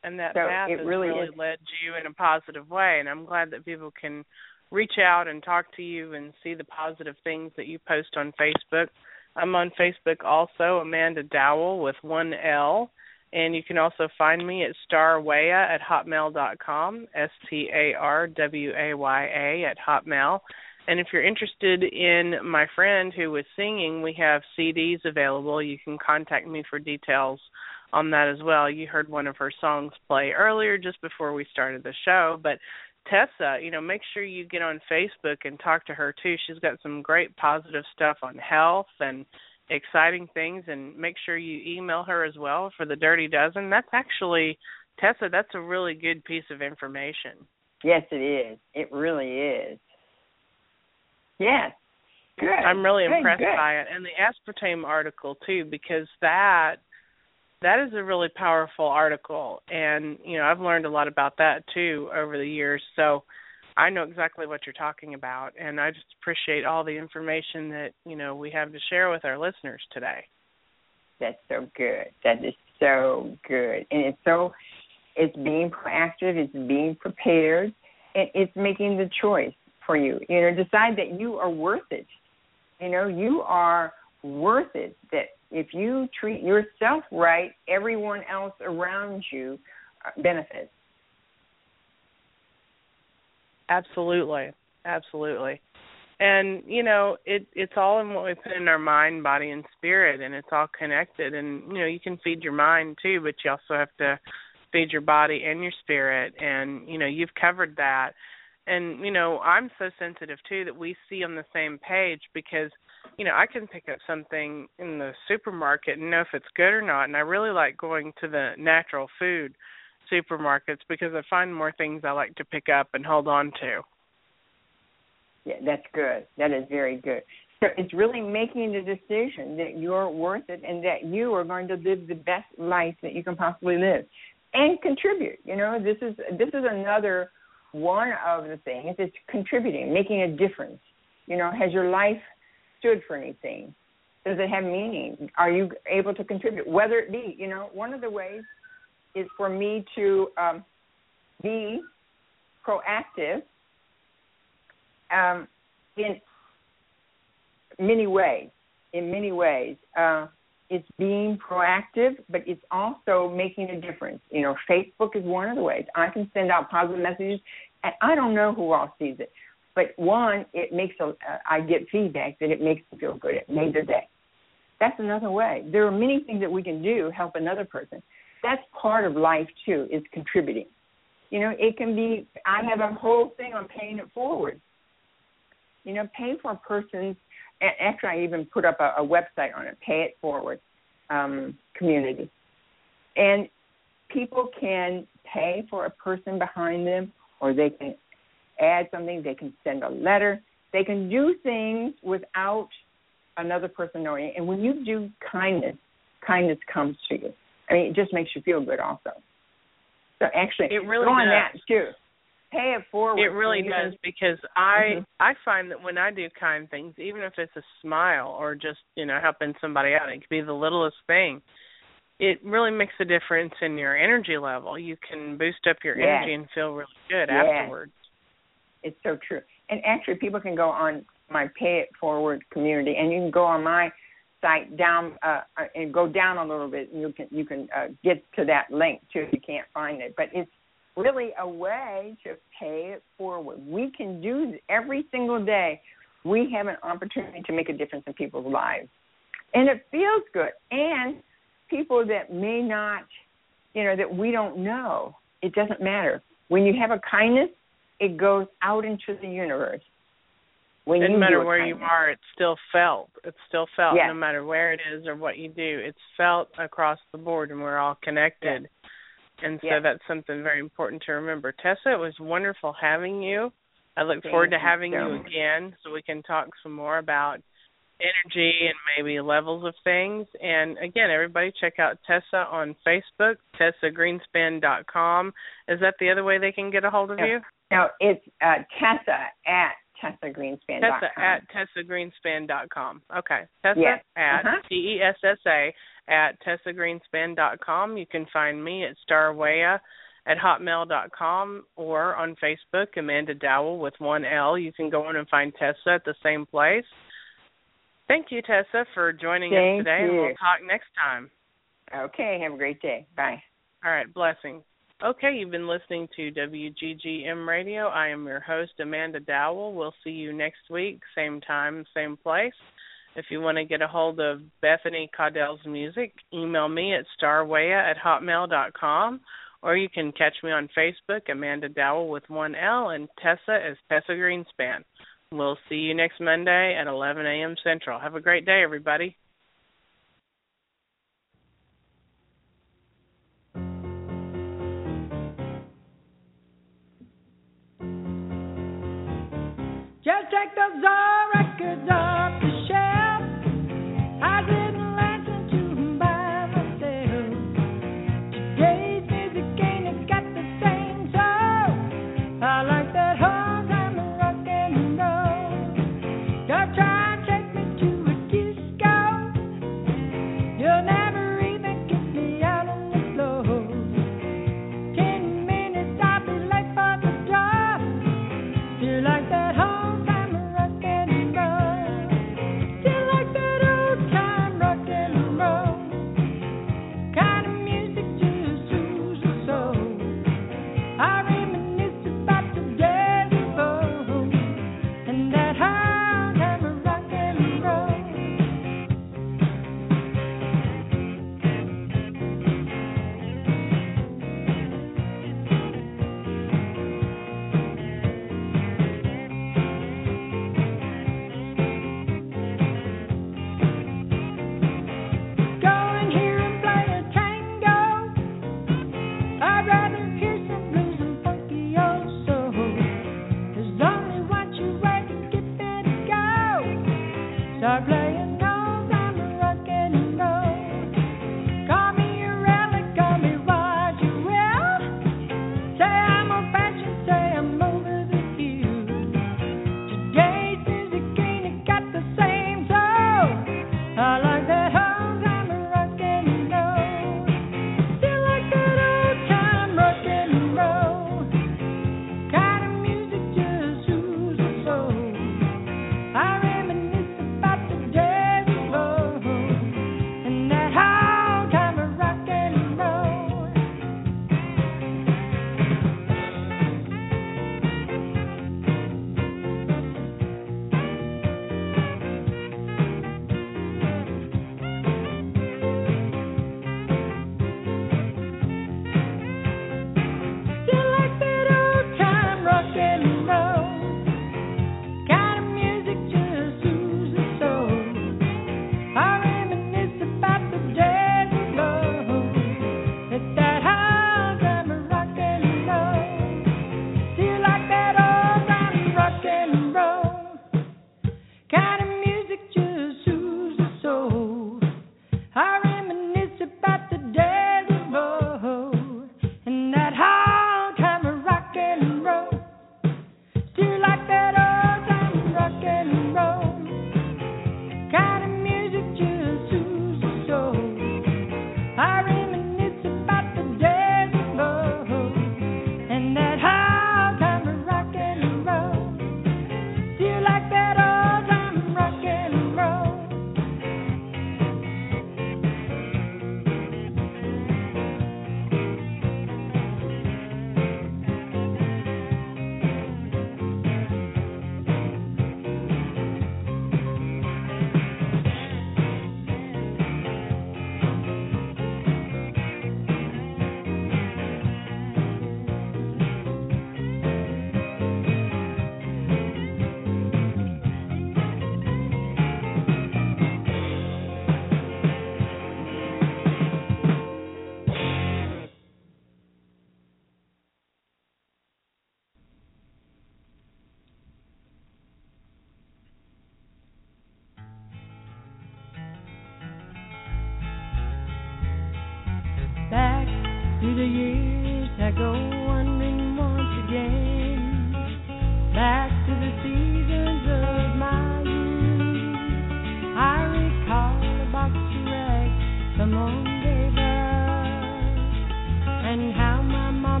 And that so path it has really, really is. led you in a positive way, and I'm glad that people can reach out and talk to you and see the positive things that you post on Facebook. I'm on Facebook also, Amanda Dowell with one L, and you can also find me at starwaya at hotmail dot com, S T A R W A Y A at Hotmail. And if you're interested in my friend who was singing, we have C Ds available. You can contact me for details on that as well. You heard one of her songs play earlier just before we started the show. But Tessa, you know, make sure you get on Facebook and talk to her too. She's got some great positive stuff on health and exciting things, and make sure you email her as well for the Dirty Dozen. That's actually, Tessa, that's a really good piece of information. Yes, it is. It really is. Yes. Good. I'm really good, impressed good. by it. And the aspartame article too, because that that is a really powerful article. And, you know, I've learned a lot about that too over the years. So I know exactly what you're talking about, and I just appreciate all the information that, you know, we have to share with our listeners today. That's so good. That is so good. And it's so, it's being proactive, it's being prepared, and it's making the choice for you. You know, decide that you are worth it. You know, you are worth it, that if you treat yourself right, everyone else around you benefits. Absolutely. Absolutely. And, you know, it it's all in what we put in our mind, body, and spirit, and it's all connected. And, you know, you can feed your mind too, but you also have to feed your body and your spirit. And, you know, you've covered that. And, you know, I'm so sensitive too that we see on the same page, because, you know, I can pick up something in the supermarket and know if it's good or not. And I really like going to the natural food supermarkets because I find more things I like to pick up and hold on to. Yeah, that's good. That is very good. So it's really making the decision that you're worth it and that you are going to live the best life that you can possibly live and contribute. You know, this is this is another one of the things. It's contributing, making a difference. You know, has your life stood for anything? Does it have meaning? Are you able to contribute? Whether it be, you know, one of the ways is for me to um, be proactive um, in many ways. In many ways, uh, it's being proactive, but it's also making a difference. You know, Facebook is one of the ways. I can send out positive messages, and I don't know who all sees it. But one, it makes a, uh, I get feedback that it makes me feel good. It made their day. That's another way. There are many things that we can do to help another person. That's part of life, too, is contributing. You know, it can be, I have a whole thing on paying it forward. You know, pay for a person's, actually I even put up a, a website on it, Pay It Forward um, community. And people can pay for a person behind them, or they can add something, they can send a letter, they can do things without another person knowing. And when you do kindness, kindness comes to you. I mean, it just makes you feel good also. So actually, it really go on does. that too. Pay it forward. It really does, because I mm-hmm. I find that when I do kind things, even if it's a smile or just, you know, helping somebody out, it could be the littlest thing, it really makes a difference in your energy level. You can boost up your yes. energy and feel really good yes. afterwards. It's so true. And actually, people can go on my Pay It Forward community, and you can go on my site down uh, and go down a little bit, and you can you can uh, get to that link too if you can't find it. But it's really a way to pay it forward. We can do every single day. We have an opportunity to make a difference in people's lives, and it feels good. And people that may not, you know, that we don't know, it doesn't matter. When you have a kindness, it goes out into the universe. When no you matter do where kindness. you are, it's still felt. It's still felt yes. no matter where it is or what you do. It's felt across the board, and we're all connected. Yes. And so yes. that's something very important to remember. Tessa, it was wonderful having you. I look Thank forward to you having so you much. again so we can talk some more about energy and maybe levels of things. And, again, everybody check out Tessa on Facebook, Tessa Greenspan dot com. Is that the other way they can get a hold of no. you? No, it's uh, Tessa at Tessa Greenspan dot com. Tessa at Tessa Greenspan dot com. Okay. Tessa yes. at uh-huh. T E S S A at tessa greenspan dot com. You can find me at starwaya at hotmail dot com or on Facebook, Amanda Dowell with one L. You can go in and find Tessa at the same place. Thank you, Tessa, for joining Thank us today, you. and we'll talk next time. Okay, have a great day. Bye. All right, blessings. Okay, you've been listening to W G G M Radio. I am your host, Amanda Dowell. We'll see you next week, same time, same place. If you want to get a hold of Bethany Caudell's music, email me at starwaya at hotmail dot com, or you can catch me on Facebook, Amanda Dowell with one L, and Tessa is Tessa Greenspan. We'll see you next Monday at eleven a.m. Central. Have a great day, everybody. Just take those old records off the shelf. I didn't listen to them by myself. Today's music ain't got the same soul. I like that whole time of rock and roll. Don't try and take me to a disco. You'll never even get me out on the floor. Ten minutes, I'll be late for the door. You like that whole time of rock and roll.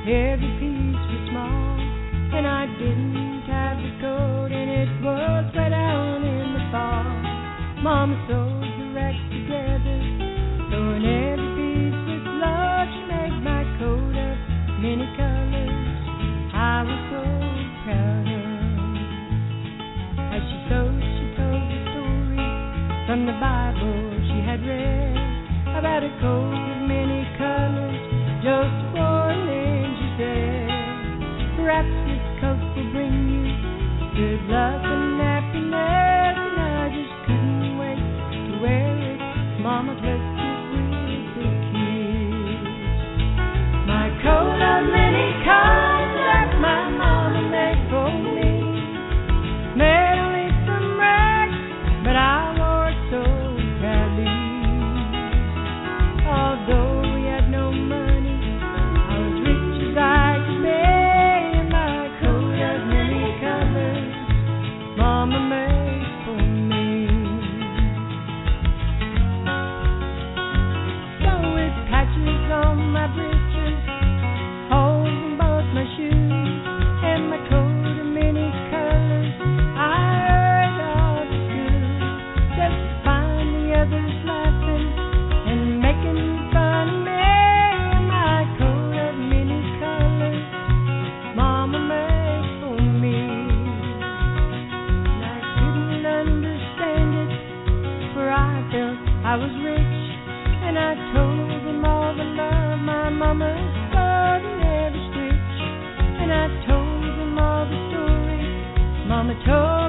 Every piece was small, and I didn't have the coat, and it was way down in the fall. Mama sewed the racks together, sewing every piece with love. She made my coat of many colors. I was so proud of. As she sewed, she told the story from the Bible she had read about a coat of many colors, just for an angel said. Perhaps this coat will bring you good luck and happiness, and I just couldn't wait to wear it. Mama blessed it with a kiss. My coat of many colors that my mama made for me, made only from rags, but I wore it so proudly. Although we had no money, I was rich as I could be. My coat of many colors, Mama made for me. So with patches on my breeches, holes in both my shoes, and my coat of many colors, I hurried off to school, just to find the others laughing and making fun of me. My coat of many colors, Mama made for me. And I couldn't understand it, for I felt I was rich, and I told them all the love my mama sewed in every stitch, and I told them all the stories Mama told